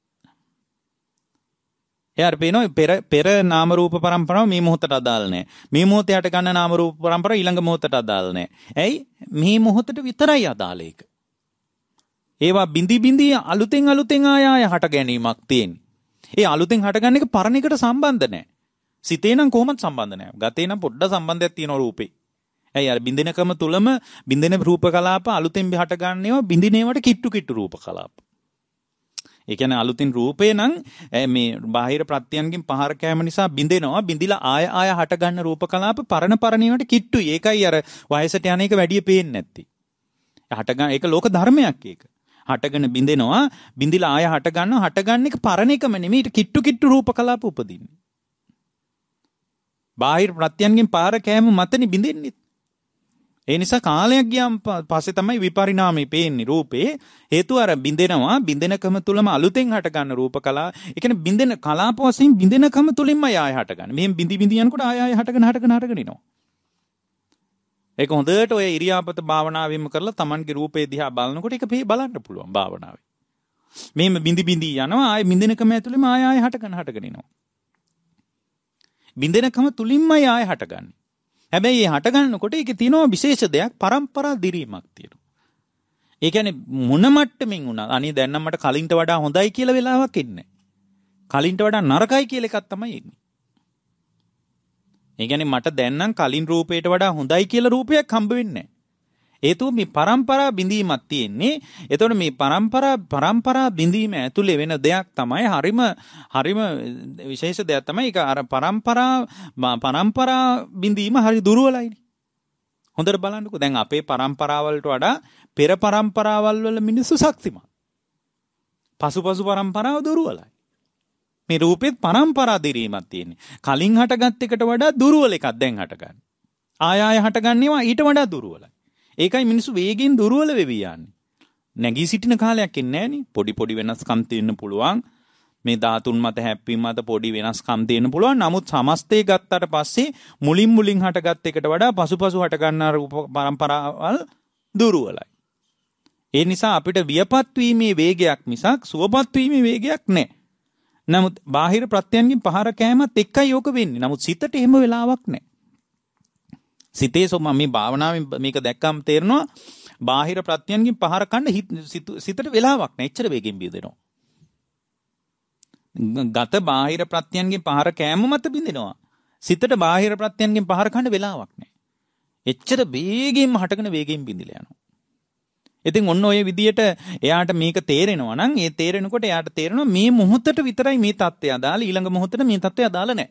එයාට පේනවා පෙර නාම රූප පරම්පරාව මේ මොහොතට අදාළ නැහැ. මේ මොහොතේ යට ගන්න නාම රූප පරම්පරාව ඊළඟ මොහොතට අදාළ නැහැ. ඇයි? මේ මොහොතට විතරයි අදාළ ඒක. ඒවා බිඳි අලුතෙන් ආය හට ගැනීමක් තියෙන්නේ. ඒ අලුතෙන් හටගන්න එක පරණ එකට සම්බන්ධ නැහැ. සිතේ නම් කොහොමද සම්බන්ධ නැහැ. ගතේ නම් පොඩ්ඩ සම්බන්ධයක් තියෙනවා රූපේ. ඇයි අර බින්දිනකම තුලම බින්දින රූප කලාප අලුතෙන් හට ගන්නේවා බින්දිනේවට කිට්ටු රූප කලාප. ඒ කියන්නේ අලුතින් රූපේ නම් මේ බාහිර ප්‍රත්‍යයන්ගෙන් පහර කැම නිසා බින්දෙනවා. බින්දිලා ආය හට ගන්න රූප කලාප පරණේවට කිට්ටුයි. ඒකයි අර වයසට යන එක වැඩි පේන්නේ නැත්තේ. හට ගන්න ඒක ලෝක ධර්මයක් ඒක. හටගෙන බින්දෙනවා බින්දිලා ආය හට ගන්නවා හටගන්න එක පරණ එකම නෙමෙයි කිට්ටු රූප කලාප උපදින්නේ. බාහිර ප්‍රත්‍යයන්ගෙන් පාර කෑම මතනේ බින්දෙන්නේ. ඒ නිසා කාලයක් ගියාම පස්සේ තමයි විපරිණාමය පේන්නේ රූපේ. හේතුව අර බින්දෙනවා බින්දෙනකම තුලම අලුතෙන් හට ගන්න රූප කලා. ඒ කියන්නේ බින්දෙන කලාප වශයෙන් බින්දෙනකම තුලින්ම ආය හට ගන්න. මෙහෙම බින්දි යනකොට ආය හටගෙන එනවා. ඒක හොඳට ඔය ඉරියාපත භාවනාවෙම කරලා Tamanගේ රූපේ දිහා බලනකොට ඒක බලන්න පුළුවන් භාවනාවේ. මෙහෙම බින්දි යනවා ආයෙ බින්දිනකම ඇතුළෙම ආයෙ හටගෙන එනවා. බින්දිනකම තුලින්මයි ආයෙ හටගන්නේ. හැබැයි මේ හටගන්නකොට ඒකේ තියෙනවා විශේෂ දෙයක් පරම්පරා දිරීමක් තියෙනවා. ඒ කියන්නේ මොන මට්ටමින් වුණා අනේ දැන් නම් මට කලින්ට වඩා හොඳයි කියලා වෙලාවක් එන්නේ නැහැ. කලින්ට වඩා නරකයි කියලා එකක් තමයි එන්නේ. ඒ කියන්නේ මට දැන් නම් කලින් රූපයට වඩා හොඳයි කියලා රූපයක් හම්බ වෙන්නේ නැහැ. හේතුව මේ පරම්පරා බිඳීමක් තියෙන්නේ. එතකොට මේ පරම්පරා බිඳීම ඇතුලේ වෙන දෙයක් තමයි හරිම විශේෂ දෙයක් තමයි ඒක අර පරම්පරා බිඳීම හරි දුර්වලයි. හොඳට බලන්නකෝ. දැන් අපේ පරම්පරාවලට වඩා පෙර පරම්පරාවල් වල මිනිස්සු ශක්තිමත්. පසුපසු පරම්පරාව දුර්වලයි. මේ රූපෙත් පරම්පරා දිරීමක් තියෙන්නේ. කලින් හටගත් එකට වඩා දුර්වල එකක් දැන් හටගන්නේ. ආය හටගන්නේවා ඊට වඩා දුර්වලයි. ඒකයි මිනිස්සු වේගෙන් දුර්වල වෙවි යන්නේ. නැගී සිටින කාලයක් එන්නේ නැහනේ. පොඩි වෙනස්කම් තියෙන්න පුළුවන්. මේ ධාතුන් මත හැප්පීම මත පොඩි වෙනස්කම් තියෙන්න පුළුවන්. නමුත් සමස්තය ගත්තට පස්සේ මුලින් හටගත් එකට වඩා පසුපසු හට ගන්නා රූප පරම්පරාවල් දුර්වලයි. ඒ නිසා අපිට වියපත් වීමේ වේගයක් මිසක් සුවපත් වීමේ වේගයක් නැහැ. නමුත් බාහිර ප්‍රත්‍යයන්ගෙන් පහර කෑමත් එක්කයි යෝක වෙන්නේ. නමුත් සිතට එහෙම වෙලාවක් නැහැ. සිතේ මේ භාවනාවෙන් මේක දැක්කම තේරෙනවා බාහිර ප්‍රත්‍යයන්ගෙන් පහර කන්න සිතට වෙලාවක් නැහැ. එච්චර වේගෙන් බිඳෙනවා. ගත බාහිර ප්‍රත්‍යයන්ගෙන් පහර කෑම මත බිඳෙනවා. සිතට බාහිර ප්‍රත්‍යයන්ගෙන් පහර කන්න වෙලාවක් නැහැ. එච්චර වේගෙන්ම හටගෙන වේගෙන් බිඳිලා යනවා. ඉතින් ඔන්න ඔය විදියට එයාට මේක තේරෙනවා නම් ඒ තේරෙනකොට එයාට තේරෙනවා මේ මොහොතට විතරයි මේ தත්ත්වය අදාළ, ඊළඟ මොහොතට මේ தත්ත්වය අදාළ නැහැ.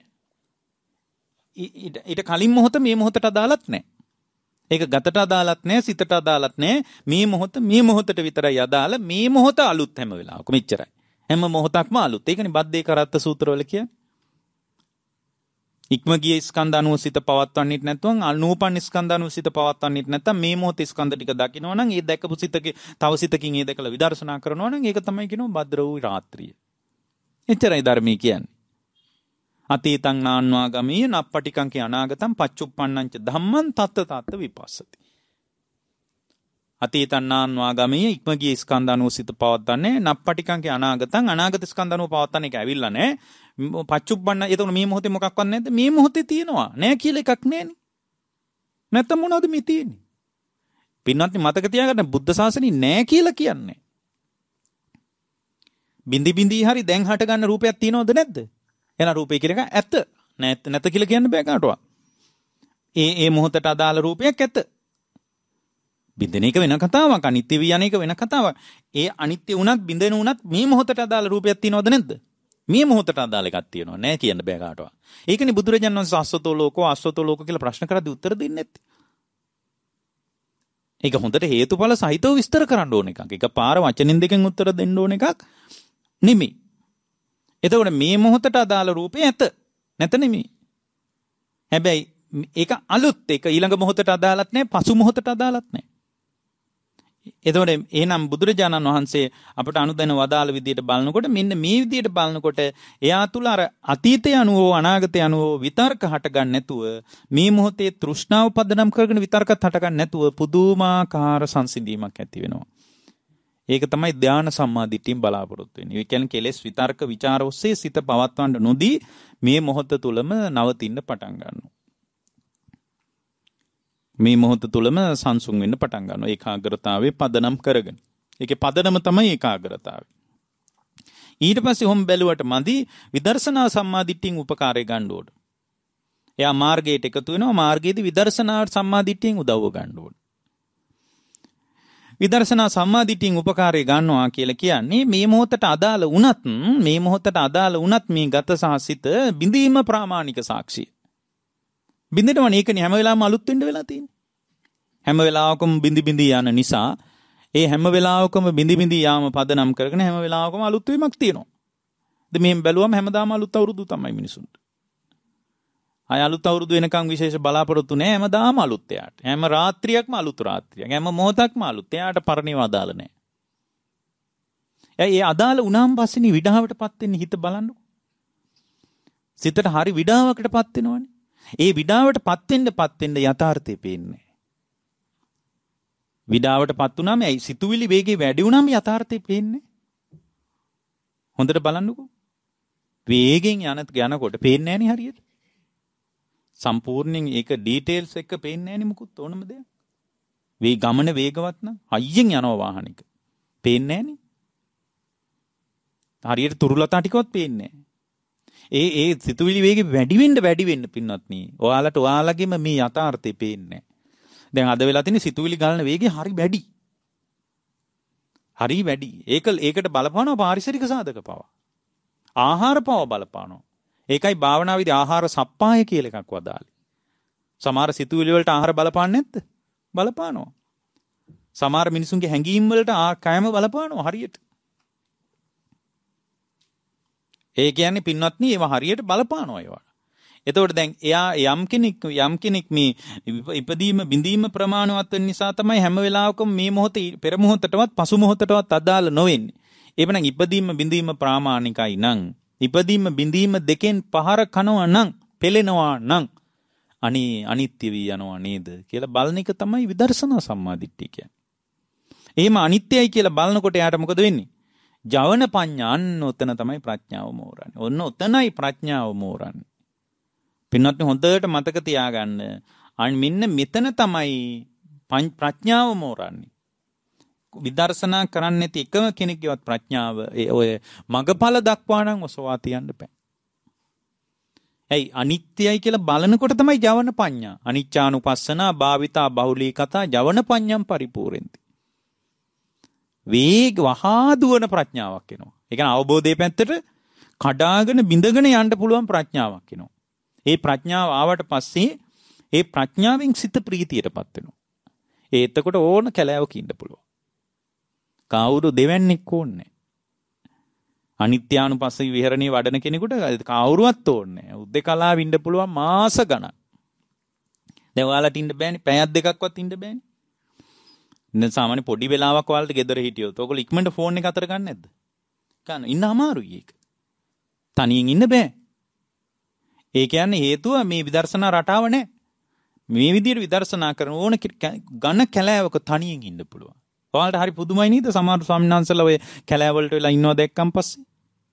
ඊට කලින් මොහොත මේ මොහොතට අදාළත් නැහැ. ඒක ගතට අදාළත් නැහැ, සිතට අදාළත් නැහැ. මේ මොහොතට විතරයි අදාළ. මේ මොහොත අලුත් හැම වෙලාවකම එච්චරයි. හැම මොහොතක්ම අලුත්. ඒකනේ බද්දේ කරත්ත සූත්‍රවල කියන්නේ. ඉක්ම ගිය ස්කන්ධ අනුව සිත පවත්වන්නේත් නැත්නම් අනූපන් ස්කන්ධ අනුව සිත පවත්වන්නේත් නැත්නම් මේ මොහොතේ ස්කන්ධ ටික දකිනවා නම් ඒ දැකපු සිතකේ තව සිතකින් ඒ දැකලා විදර්ශනා කරනවා නම් ඒක තමයි කියනවා භද්‍ර වූ රාත්‍රිය. එච්චරයි ධර්මී කියන්නේ. අතීතං නාන්වාගමී නප්පටිකං කී අනාගතං පච්චුප්පන්නං ච ධම්මං තත්ත විපස්සති. අතීතං නාන්වාගමී ඉක්ම ගිය ස්කන්ධ අනුව සිත පවත්වන්නේ නප්පටිකං කී අනාගතං අනාගත ස්කන්ධ අනුව පවත්වන්නේ ඒක ඇවිල්ලා නැහැ. පච්චුප්පන්න එතකොට මේ මොහොතේ මොකක්වත් නැද්ද? මේ මොහොතේ තියෙනවා. නෑ කියලා එකක් නෑනේ. නැත්තම් මොනවද මේ තියෙන්නේ? පින්වත්නි මතක තියාගන්න බුද්ධ ශාසනේ නෑ කියලා කියන්නේ. බින්දි හරි දැන් හට ගන්න රූපයක් තියෙනවද නැද්ද? එන රූපේ කියන එක ඇත්ත. නැත කියලා කියන්න බෑ කාටවත්. ඒ මොහොතට අදාළ රූපයක් ඇත්ත. බින්දෙන එක වෙන කතාවක්. අනිත්‍ය වී යන එක වෙන කතාවක්. ඒ අනිත්‍ය වුණත් බින්දෙන වුණත් මේ මොහොතට අදාළ රූපයක් තියෙනවද නැද්ද? මේ මොහොතට අදාළ එකක් තියෙනවා නෑ කියන්න බෑ කාටවත්. ඒකනේ බුදුරජාණන් වහන්සේ අස්සතෝ ලෝකෝ අස්සතෝ ලෝකෝ කියලා ප්‍රශ්න කරද්දී උත්තර දෙන්නේ නැත්තේ. ඒක හොඳට හේතුඵල සහිතව විස්තර කරන්න ඕන එකක්. ඒක පාර වචනින් දෙකෙන් උත්තර දෙන්න ඕන එකක් නෙමෙයි. එතකොට මේ මොහොතට අදාළ රූපේ ඇත. නැත නෙමෙයි. හැබැයි ඒක අලුත් එක ඊළඟ මොහොතට අදාළත් නැහැ, පසු මොහොතට අදාළත් නැහැ. එතකොට එහෙනම් බුදුරජාණන් වහන්සේ අපට අනුදැන වදාළ විදියට බලනකොට මෙන්න මේ විදියට බලනකොට එයා තුල අර අතීතය අනුව අනාගතය අනුව විතර්ක හටගන්න නැතුව මේ මොහොතේ තෘෂ්ණාව පදනම් කරගෙන විතර්කත් හටගන්න නැතුව පුදුමාකාර සංසිඳීමක් ඇති වෙනවා. ඒක තමයි ධානා සම්මාදිටියෙන් බලාපොරොත්තු වෙන්නේ. ඒ කියන්නේ කෙලෙස් විතර්ක ਵਿਚාර ඔස්සේ සිත පවත්වන්න නොදී මේ මොහොත තුලම නවතින්න පටන් ගන්නවා. මේ මොහොත තුලම සංසුන් වෙන්න පටන් ගන්නවා. ඒකාග්‍රතාවයේ පදනම් කරගෙන. ඒකේ පදනම තමයි ඒකාග්‍රතාවය. ඊට පස්සේ හොම් බැලුවට මදි විදර්ශනා සම්මාදිට්ඨියෙන් උපකාරය ගන්න ඕන. එයා මාර්ගයට එකතු වෙනවා. මාර්ගයේදී විදර්ශනා සම්මාදිට්ඨියෙන් උදව්ව ගන්න ඕන. විදර්ශනා සම්මාදිට්ඨියෙන් උපකාරය ගන්නවා කියලා කියන්නේ මේ මොහොතට අදාළ වුණත් මේ ගත සහසිත බිඳීම ප්‍රාමාණික සාක්ෂිය. බින්දෙනවනේ ඒකනේ හැම වෙලාවෙම අලුත් වෙන්න වෙලා තියෙන්නේ. හැම වෙලාවකම බින්දි යන නිසා ඒ හැම වෙලාවකම බින්දි යාම පදනම් කරගෙන හැම වෙලාවකම අලුත් වීමක් තියෙනවා. ඉතින් මෙහෙම බැලුවම හැමදාම අලුත් අවුරුදු තමයි මිනිසුන්ට. අය අලුත් අවුරුදු වෙනකන් විශේෂ බලාපොරොත්තු නැහැ. හැමදාම අලුත් එයාට. හැම රාත්‍රියක්ම අලුත් රාත්‍රියක්. හැම මොහොතක්ම අලුත්. එයාට පරණේව අදාළ නැහැ. ඒ අදාළ වුණාන් පස්සේ විඩාවටපත් වෙන්නේ හිත බලන්නකො. සිතට හරි විඩාවකටපත් වෙනවනේ. ඒ විඩාවටපත් වෙන්න යථාර්ථය පේන්නේ. විඩාවටපත් වුණාම ඒ සිතුවිලි වේගය වැඩි වුණාම යථාර්ථය පේන්නේ. හොඳට බලන්නකෝ. වේගෙන් යනකොට පේන්නේ නැණි හරියට. සම්පූර්ණයෙන් ඒක ඩීටේල්ස් එක පේන්නේ නැණි මුකුත් ඕනම දෙයක්. ගමන වේගවත් නම් හයියෙන් යනවා වාහනයක. පේන්නේ නැණි. හරියට තුරුලතා ටිකවත් පේන්නේ නැහැ. ඒ සිතුවිලි වේගෙ වැඩි වෙන්න පින්නත් නේ. ඔයාලට ඔයාලගෙම මේ යථාර්ථය පේන්නේ. දැන් අද වෙලා තියෙන සිතුවිලි ගලන වේගය හරි වැඩි. හරි වැඩි. ඒකට බලපානවා පාරිසරික සාධක පවා. ආහාර පවා බලපානවා. ඒකයි භාවනාවේදී ආහාර සප්පාය කියලා එකක් වදාළේ. සමහර සිතුවිලි වලට ආහාර බලපාන්නේ නැද්ද? බලපානවා. සමහර මිනිසුන්ගේ හැඟීම් වලට කයම බලපානවා හරියට. ඒ කියන්නේ පින්වත්නි ඒවා හරියට බලපානවා ඒවා. එතකොට දැන් එයා යම් කෙනෙක් මේ ඉපදීම බිඳීම ප්‍රමාණවත් වෙන නිසා තමයි හැම වෙලාවකම මේ මොහොතේ පෙර මොහොතටවත් පසු මොහොතටවත් අදාළ නොවෙන්නේ. එවනම් ඉපදීම බිඳීම ප්‍රාමාණිකයි නම් ඉපදීම බිඳීම දෙකෙන් පහර කනවා නම් පෙලෙනවා නම් අනිත්‍ය වී යනවා නේද කියලා බලන එක තමයි විදර්ශනා සම්මාදිට්ඨිය කියන්නේ. එහෙම අනිත්‍යයි කියලා බලනකොට යාට මොකද වෙන්නේ? ජවන පඤ්ඤාන් ඔතන තමයි ප්‍රඥාව මෝරන්නේ. ඔන්න ඔතනයි ප්‍රඥාව මෝරන්නේ. පින්වත්නි හොඳට මතක තියාගන්න. මෙන්න මෙතන තමයි ප්‍රඥාව මෝරන්නේ. විදර්ශනා කරන්නේ නැති එකම කෙනෙක්ගේවත් ප්‍රඥාව ඔය මගඵල දක්වා නම් ඔසවා තියන්න බෑ. ඇයි අනිත්‍යයි කියලා බලනකොට තමයි ජවන පඤ්ඤා. අනිච්චානුපස්සනා භාවිතා බහුලී කතා ජවන පඤ්ඤම් පරිපූර්ණති. වේග වහා දුවන ප්‍රඥාවක් එනවා. ඒ කියන්නේ අවබෝධයේ පැත්තට කඩාගෙන බිඳගෙන යන්න පුළුවන් ප්‍රඥාවක් එනවා. ඒ ප්‍රඥාව ආවට පස්සේ ඒ ප්‍රඥාවෙන් සිත ප්‍රීතියටපත් වෙනවා. එතකොට ඕන කැලෑවක ඉන්න පුළුවන්. කවුරු දෙවන්නේක් ඕනේ. අනිත්‍යානුපස්සී විහරණේ වඩන කෙනෙකුට කවුරුවත් ඕනේ නැහැ. උද්දේකලාව ඉන්න පුළුවන් මාස ගණන්. දැන් ඔයාලට ඉන්න බෑනේ. පැයක් දෙකක්වත් ඉන්න බෑනේ. දැන් සාමාන්‍ය පොඩි වෙලාවක් ඔයාලට ගෙදර හිටියොත් ඔයගොල්ලෝ ඉක්මනට ෆෝන් එක අතර ගන්න නැද්ද? ගන්න. ඉන්න අමාරුයි ඒක. තනියෙන් ඉන්න බෑ. ඒ කියන්නේ හේතුව මේ විදර්ශනා රටාව නැහැ. මේ විදිහට විදර්ශනා කරන ඕන ඝන කැලෑවක තනියෙන් ඉන්න පුළුවන්. ඔයාලට හරි පුදුමයි නේද? සමහර ස්වාමීන් වහන්සේලා ඔය කැලෑවලට වෙලා ඉන්නවා දැක්කන් පස්සේ.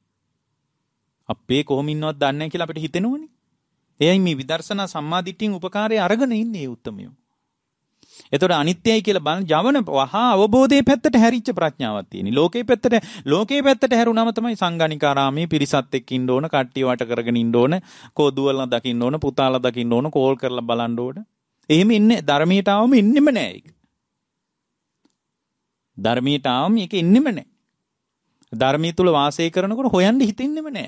අපේ කොහොම ඉන්නවද දන්නේ නැහැ කියලා අපිට හිතෙනවනේ. එයයි මේ විදර්ශනා සම්මාදිට්ඨියෙන් උපකාරය අරගෙන ඉන්නේ උත්තමයෝ. එතකොට අනිත්‍යයි කියලා බලන ජවන වහා අවබෝධයේ පැත්තට හැරිච්ච ප්‍රඥාවක් තියෙන. ලෝකේ පැත්තට හැරුණාම තමයි සංගණිකාරාමයේ පිරිසත් එක්ක ඉන්න ඕන, කට්ටිය වට කරගෙන ඉන්න ඕන, කෝදුවලා දකින්න ඕන, පුතාලා දකින්න ඕන, කෝල් කරලා බලන්න ඕන. එහෙම ඉන්නේ ධර්මයට ආවම ඉන්නෙම නෑ ඒක. ධර්මයට ආවම ඒක ඉන්නෙම නෑ. ධර්මයේ තුල වාසය කරනකොට හොයන්න හිතෙන්නෙම නෑ.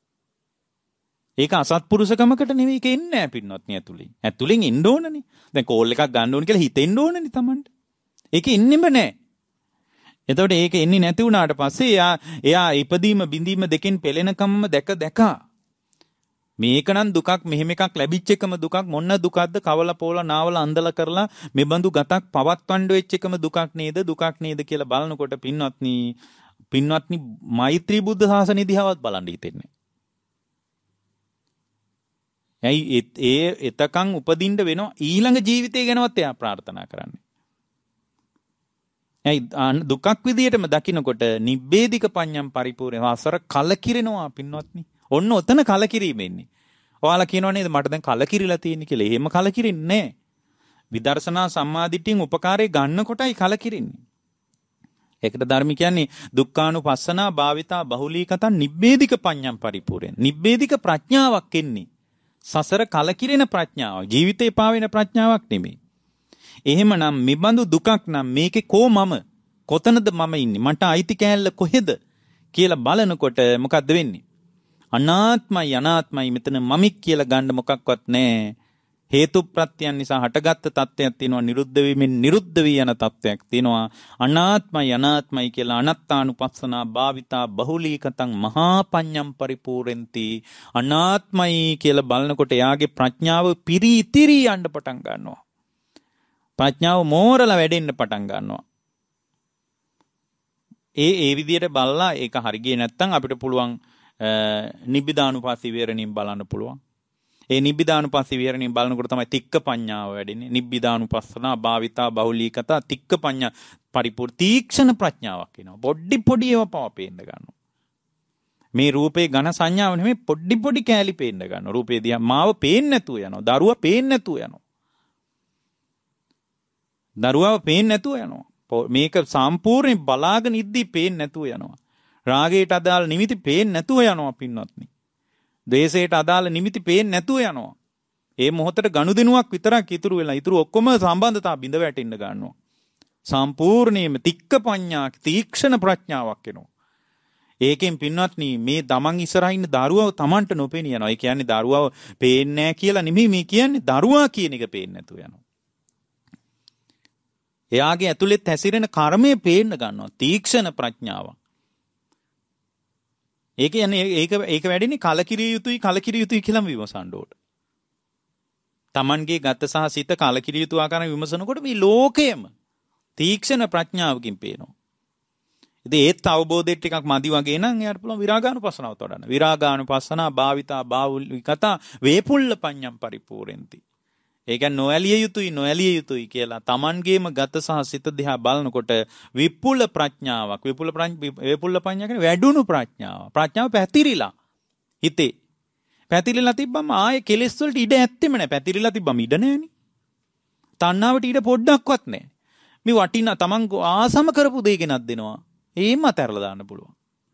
ඒක අසත්පුරුෂකමකට නෙවෙයි ඒක එන්නේ නැහැ පින්වත්නි ඇතුලින්. ඇතුලින් එන්න ඕනනේ. දැන් කෝල් එකක් ගන්න ඕන කියලා හිතෙන්න ඕනනේ Tamanට. ඒක එන්නෙම නැහැ. එතකොට ඒක එන්නේ නැති වුණාට පස්සේ එයා ඉපදීම බිඳීම දෙකෙන් පෙළෙනකම්ම දැක මේකනම් දුකක් මෙහෙම එකක් ලැබිච්ච එකම දුකක් මොන දුකක්ද කවල පොවල නාවල අන්දලා කරලා මෙබඳු ගතක් පවත්වන්න වෙච්ච එකම දුකක් නේද කියලා බලනකොට පින්වත්නි මෛත්‍රී බුද්ධ ශාසනය දිහාවත් බලන්න හිතෙන්නේ. ඇයි එතකන් උපදින්න වෙනවා ඊළඟ ජීවිතය ගැනවත් එයා ප්‍රාර්ථනා කරන්නේ. ඇයි දුකක් විදියටම දකින්නකොට නිබ්බේධික පඤ්ඤම් පරිපූර්ණ වසර කලකිරෙනවා පින්වත්නි. ඔන්න ඔතන කලකිරීම එන්නේ. ඔයාලා කියනවා නේද මට දැන් කලකිරිලා තියෙන්නේ කියලා. එහෙම කලකිරින්නේ නැහැ. විදර්ශනා සම්මාදිට්ඨියෙන් උපකාරය ගන්නකොටයි කලකිරින්නේ. ඒකට ධර්ම කියන්නේ දුක්ඛානුපස්සනා භාවිතා බහුලී කතා නිබ්බේධික පඤ්ඤම් පරිපූර්ණ. නිබ්බේධික ප්‍රඥාවක් එන්නේ. සසර කලකිරෙන ප්‍රඥාවක්. ජීවිතේ පාවෙන ප්‍රඥාවක් නෙමෙයි. එහෙමනම් මෙබඳු දුකක් නම් මේකේ මම කොතනද මම ඉන්නේ? මට අයිති කෑල්ල කොහෙද කියලා බලනකොට මොකද්ද වෙන්නේ? අනාත්මයි මෙතන මමික් කියලා ගන්න මොකක්වත් නැහැ. හේතු ප්‍රත්‍යයන් නිසා හටගත්ත තත්ත්වයක් තියෙනවා, නිරුද්ධ වීමෙන් නිරුද්ධ වී යන තත්ත්වයක් තියෙනවා. අනාත්මයි කියලා අනත්තානුපස්සනා භාවිතා බහුලීකතං මහා පඤ්ඤම් පරිපූර්ණති. අනාත්මයි කියලා බලනකොට එයාගේ ප්‍රඥාව පිරිතිරි යන්න පටන් ගන්නවා. ප්‍රඥාව මෝරලා වැඩෙන්න පටන් ගන්නවා. ඒ විදිහට බලලා ඒක හරි ගියේ නැත්නම් අපිට පුළුවන් නිබ්බිදානුපස්සී විහරණයෙන් බලන්න පුළුවන්. ඒ නිබ්බිදානුපස්සී විහරණයෙන් බලනකොට තමයි තික්ක පඤ්ඤාව වැඩෙන්නේ. නිබ්බිදානුපස්සනා භාවිතා බහුලීකතා තික්ක පඤ්ඤා පරිපූර්ණ තීක්ෂණ ප්‍රඥාවක් එනවා. පොඩි ඒවා පව පේන්න ගන්නවා. මේ රූපේ ඝන සංඥාව නෙමෙයි පොඩි කෑලි පේන්න ගන්නවා. රූපේ දිහා මාව පේන්නේ නැතුව යනවා. දරුවා පේන්නේ නැතුව යනවා. දරුවාව පේන්නේ නැතුව යනවා. මේක සම්පූර්ණයෙන් බලාගෙන ඉද්දී පේන්නේ නැතුව යනවා. රාගයට අදාළ නිමිති පේන්නේ නැතුව යනවා පින්වත්නි. ද්වේෂයට අදාළ නිමිති පේන්නේ නැතුව යනවා. ඒ මොහොතට ගනුදෙනුවක් විතරක් ඉතුරු වෙලා ඉතුරු ඔක්කොම සම්බන්ධතා බිඳ වැටෙන්න ගන්නවා. සම්පූර්ණයෙන්ම තික්ක පඤ්ඤා තීක්ෂණ ප්‍රඥාවක් එනවා. ඒකෙන් පින්වත්නි මේ තමන් ඉස්සරහින් ඉන්න දරුවව තමන්ට නොපෙනී යනවා. ඒ කියන්නේ දරුවව පේන්නේ නැහැ කියලා නෙමෙයි මේ කියන්නේ දරුවා කියන එක පේන්නේ නැතුව යනවා. එයාගේ ඇතුළේ හැසිරෙන කර්මය පේන්න ගන්නවා. තීක්ෂණ ප්‍රඥාව. ඒක කියන්නේ ඒක වැඩිනේ කලකිරිය යුතුයි කියලාම විමසන්න ඕට. තමන්ගේ ගත සහ සිත කලකිරිය යුතු ආකාරයෙන් විමසනකොට මේ ලෝකයම තීක්ෂණ ප්‍රඥාවකින් පේනවා. ඉතින් ඒත් අවබෝධයට ටිකක් මදි වගේ නම් එයාට පුළුවන් විරාගානුපස්සනාව තොරන්න. විරාගානුපස්සනා භාවිතා බාහුලිකතා වේපුල්ල පඤ්ඤම් පරිපූර්ණති. ඒ කියන්නේ නොඇලිය යුතුයි කියලා තමන්ගේම ගත සහ සිත දිහා බලනකොට විපුල ප්‍රඥාවක් වේපුල්ල ප්‍රඥා කියන්නේ වැඩුණු ප්‍රඥාව. ප්‍රඥාව පැතිරිලා හිතේ. පැතිරිලා තිබ්බම ආයේ කෙලෙස් වලට ඉඩ ඇත්තෙම නැහැ. පැතිරිලා තිබ්බම ඉඩ නැහෙනේ. තණ්හාවට ඉඩ පොඩ්ඩක්වත් නැහැ. මේ වටිනා තමන් ආසම කරපු දෙය ගෙනත් දෙනවා. ඒම අතහැරලා දාන්න පුළුවන්.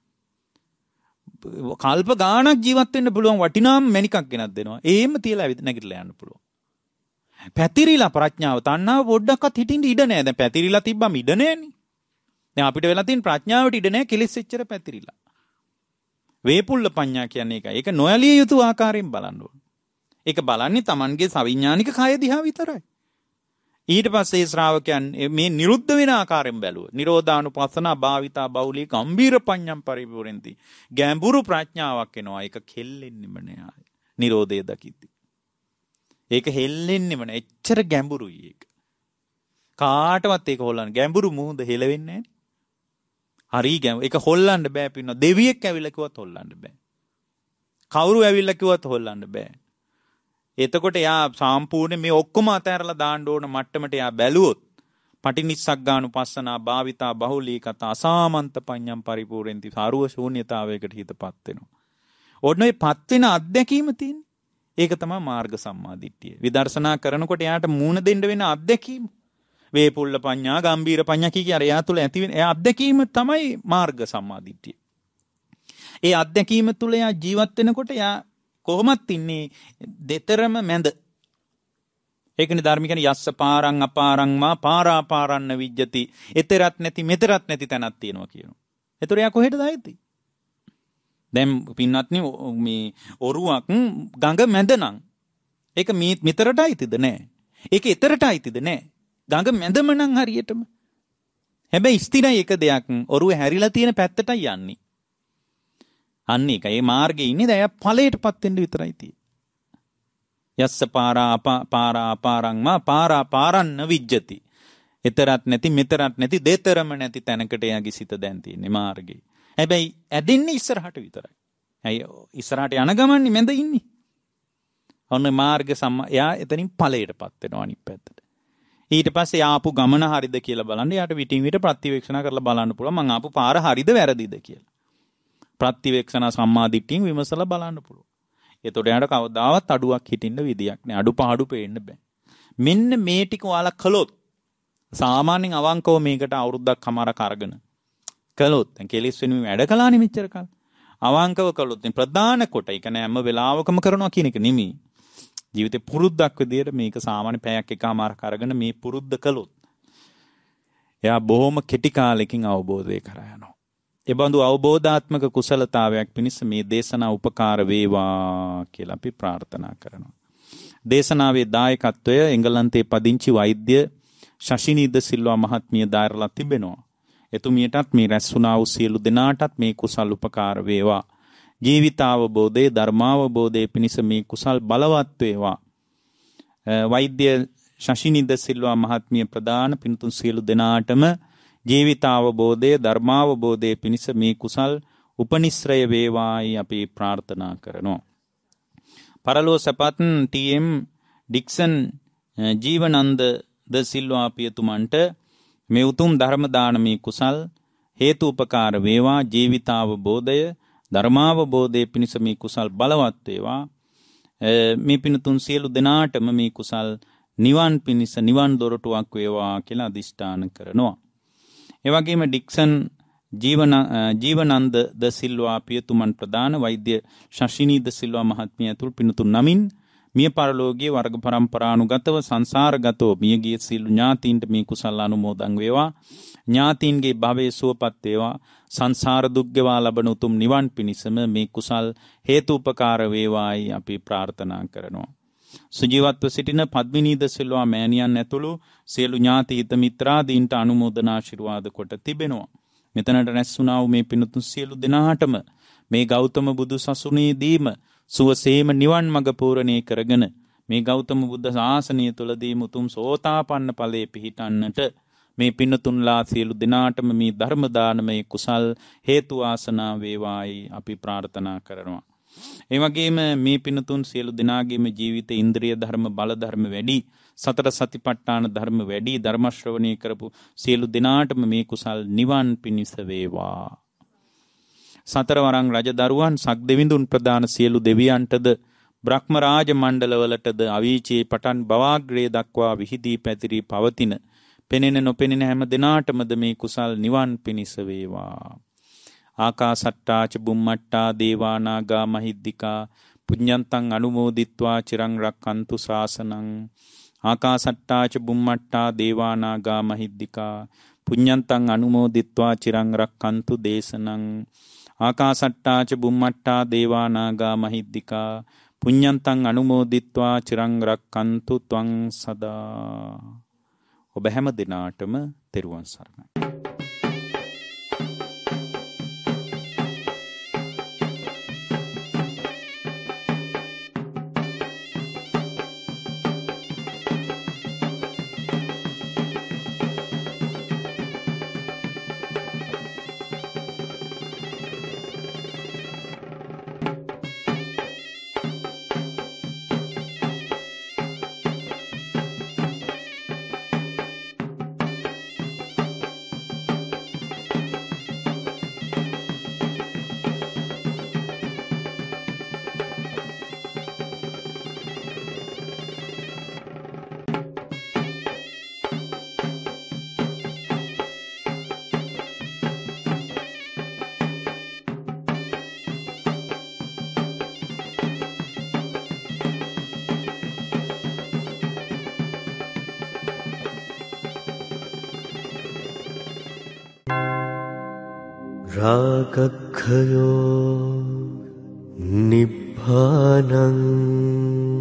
කල්ප ගාණක් ජීවත් වෙන්න පුළුවන් වටිනාම මණිකක් ගෙනත් දෙනවා. ඒම තියලා නැගිටලා යන්න පුළුවන්. පැතිරිලා ප්‍රඥාව තණ්හාව පොඩ්ඩක්වත් හිටින්න ඉඩ නැහැ. දැන් පැතිරිලා තිබ්බම ඉඩ නැහෙනේ. දැන් අපිට වෙලා තියෙන ප්‍රඥාවට ඉඩ නැහැ කෙලෙස් එච්චර පැතිරිලා. වේපුල්ල පඤ්ඤා කියන්නේ ඒකයි. ඒක නොයලිය යුතු ආකාරයෙන් බලන්න ඕන. ඒක බලන්නේ Tamanගේ සවිඥානික කය දිහා විතරයි. ඊට පස්සේ ශ්‍රාවකයන් මේ නිරුද්ධ වෙන ආකාරයෙන් බැලුවා. නිරෝධානුපස්සනා භාවිතා බෞලී ගම්බීර පඤ්ඤම් පරිපූර්ණති. ගැඹුරු ප්‍රඥාවක් එනවා. ඒක කෙල්ලෙන්නෙම නෑ. නිරෝධය දකිද්දි. ඒක හෙල්ලෙන්නෙම නෑ. එච්චර ගැඹුරුයි ඒක. කාටවත් ඒක හොල්ලන්න ගැඹුරු මුහුද හෙලවෙන්නේ නෑනේ. හරි ගැඹුරු. ඒක හොල්ලන්න බෑ පින්නවා. දෙවියෙක් ඇවිල්ලා කිව්වත් හොල්ලන්න බෑ. කවුරු ඇවිල්ලා කිව්වත් හොල්ලන්න බෑ. එතකොට යා සම්පූර්ණ මේ ඔක්කොම අතහැරලා දාන්න ඕන මට්ටමට යා බැලුවොත් පටිනිස්සග්ගානුපස්සනා භාවිතා බහුලී කතා අසාමන්ත පඤ්ඤම් පරිපූර්ණති සාරුව ශූන්‍යතාවයකට හිතපත් වෙනවා. ඔන්න ඔය පත් වෙන අත්දැකීම තියෙන්නේ. ඒක තමයි මාර්ග සම්මාදිට්ඨිය. විදර්ශනා කරනකොට යාට මූණ දෙන්න වෙන අත්දැකීම. වේපුල්ල පඤ්ඤා ගම්බීර පඤ්ඤා කිය එයා තුළ ඇති වෙන ඒ අත්දැකීම තමයි මාර්ග සම්මාදිට්ඨිය. ඒ අත්දැකීම තුළ යා ජීවත් වෙනකොට යා කොහොමත් ඉන්නේ දෙතරම මැද. ඒකනේ ධර්ම කියන්නේ යස්ස පාරං අපාරං මා පාරාපාරන්න විජ්ජති. එතරත් නැති මෙතරත් නැති තැනක් තියෙනවා කියනවා. ඒතර යා කොහෙටද ආйти? දැන් පින්වත්නි මේ ඔරුවක් ගඟ මැද නම් ඒක මෙතරට ආйතිද නැහැ. ඒක එතරට ආйතිද නැහැ. ගඟ මැදම නම් හරියටම. හැබැයි ස්ථිරයි එක දෙයක් ඔරුව හැරිලා තියෙන පැත්තටයි යන්නේ. අන්න ඒක. ඒ මාර්ගේ ඉන්නේ දැන් ඵලයටපත් වෙන්න විතරයි තියෙන්නේ. යස්ස පාරා අපාරං මා පාරාපාරන්න විජ්ජති. එතරත් නැති මෙතරත් නැති දෙතරම නැති තැනකට එයාගේ සිත දැන් තියෙන්නේ මාර්ගේ. හැබැයි ඇදෙන්නේ ඉස්සරහට විතරයි. ඇයි ඉස්සරහට යන ගමන්නේ මැද ඉන්නේ. ඔන්න මාර්ග එයා එතනින් ඵලයටපත් වෙනවා අනිත් පැත්තට. ඊට පස්සේ ආපු ගමන හරිද කියලා බලන්න. යාට විටින් විට ප්‍රතිවේක්ෂණ කරලා බලන්න පුළුවන් මං ආපු පාර හරිද වැරදිද කියලා. ප්‍රතිවේක්ෂණ සම්මාදිට්ඨියෙන් විමසලා බලන්න පුළුවන්. එතකොට යාට කවදාවත් අඩුවක් හිටින්න විදියක් නෑ. අඩුපාඩු පේන්න බෑ. මෙන්න මේ ටික ඔයාලා කළොත් සාමාන්‍යයෙන් අවංකව මේකට අවුරුද්දක් කමාරක් අරගෙන කළොත් දැන් කෙලිස් වෙනුවෙන් වැඩ කළානේ මෙච්චර කාල. අවංකව කළොත් ප්‍රධාන කොට ඒක නෑ හැම වෙලාවකම කරනවා කියන එක නෙමෙයි. ජීවිතේ පුරුද්දක් විදියට මේක සාමාන්‍ය පැයක් එකමාරක් අරගෙන මේ පුරුද්ද කළොත් එයා බොහොම කෙටි කාලෙකින් අවබෝධය කරා යනවා. ඒ බඳු අවබෝධාත්මක කුසලතාවයක් පිණිස මේ දේශනා උපකාර වේවා කියලා අපි ප්‍රාර්ථනා කරනවා. දේශනාවේ දායකත්වය එංගලන්තයේ පදිංචි වෛද්‍ය ශෂිනී ද සිල්වා මහත්මිය දායරලා තිබෙනවා. එතුමියටත් මේ රැස් වුණා වූ සියලු දෙනාටත් මේ කුසල් උපකාර වේවා. ජීවිතාවබෝධයේ ධර්මාවබෝධයේ පිණිස මේ කුසල් බලවත් වේවා. වෛද්‍ය ශෂිනී ද සිල්වා මහත්මිය ප්‍රදාන පින්තුන් සියලු දෙනාටම ජීවිතාවබෝධයේ ධර්මාවබෝධයේ පිණිස මේ කුසල් උපනිශ්‍රය වේවායි අපි ප්‍රාර්ථනා කරනවා. පරලෝ සපත් ටීඑම් ඩික්සන් ජීවනන්ද ද සිල්වා පියතුමන්ට මේ උතුම් ධර්ම දානමේ කුසල් හේතු උපකාර වේවා. ජීවිතාවබෝධය ධර්මාවබෝධයේ පිණිස මේ කුසල් බලවත් වේවා. මේ පින්තුන් සියලු දෙනාටම මේ කුසල් නිවන් පිණිස නිවන් දොරටුවක් වේවා කියලා අදිෂ්ඨාන කරනවා. ඒ වගේම ඩික්සන් ජීවනන්ද ද සිල්වා පියතුමන් ප්‍රදාන වෛද්‍ය ශෂිනී ද සිල්වා මහත්මිය ඇතුළු පින්තුන් නමින් මිය පරලෝකීය වර්ග පරම්පරානුගතව සංසාරගතව මියගිය සියලු ඥාතීන්ට මේ කුසල අනුමෝදන් වේවා. ඥාතීන්ගේ භවයේ සුවපත් වේවා. සංසාර දුක් ගෙවා ලබන උතුම් නිවන් පිණිසම මේ කුසල් හේතුපකාර වේවායි අපි ප්‍රාර්ථනා කරනවා. සුජීවත්ව සිටින පද්මිනී ද සිල්වා මෑණියන් ඇතුළු සියලු ඥාති හිත මිත්‍රාදීන්ට අනුමෝදනා ආශිර්වාද කොට තිබෙනවා. මෙතනට රැස් වුණා වූ මේ පින්තුන් සියලු දෙනාටම මේ ගෞතම බුදු සසුනේදීම සුවසේම නිවන් මඟ පූර්ණේ කරගෙන මේ ගෞතම බුද්ධ ශාසනය තුලදී මුතුම් සෝතාපන්න ඵලයේ පිහිටන්නට මේ පින්තුන්ලා සියලු දෙනාටම මේ ධර්ම දානමය කුසල් හේතු ආසනා වේවායි අපි ප්‍රාර්ථනා කරනවා. ඒ වගේම මේ පින්තුන් සියලු දෙනාගේම ජීවිත ඉන්ද්‍රිය ධර්ම බල ධර්ම වැඩි සතර සතිපට්ඨාන ධර්ම වැඩි ධර්ම ශ්‍රවණය කරපු සියලු දෙනාටම මේ කුසල් නිවන් පිණිස වේවා. සතරවරන් රජ දරුවන් සක් දෙවිඳුන් ප්‍රදාන සියලු දෙවියන්ටද බ්‍රහ්ම රාජ මණ්ඩලවලටද අවීචේ පටන් බවාග්‍රේ දක්වා විහිදී පැතිරී පවතින පෙනෙන නොපෙනෙන හැම දිනාටමද මේ කුසල් නිවන් පිණිස වේවා. ආකාසට්ටා ච බුම්මට්ටා දේවා නාග මහිද්దికා පුඤ්ඤන්තං අනුමෝදිත්වා චිරං රක්ඛන්තු ශාසනං. ආකාසට්ටා ච බුම්මට්ටා දේවා නාග මහිද්దికා පුඤ්ඤන්තං අනුමෝදිත්වා චිරං රක්ඛන්තු දේශනං. ආකාසට්ටා ච බුම්මට්ටා දේවා නාග මහිද්దికා පුඤ්ඤන්තං අනුමෝදිත්වා චිරං රක්ඛන්තු ත්වං සදා. ඔබ හැම දිනාටම තෙරුවන් සරණයි. රාගක්ඛයෝ නිබ්බානං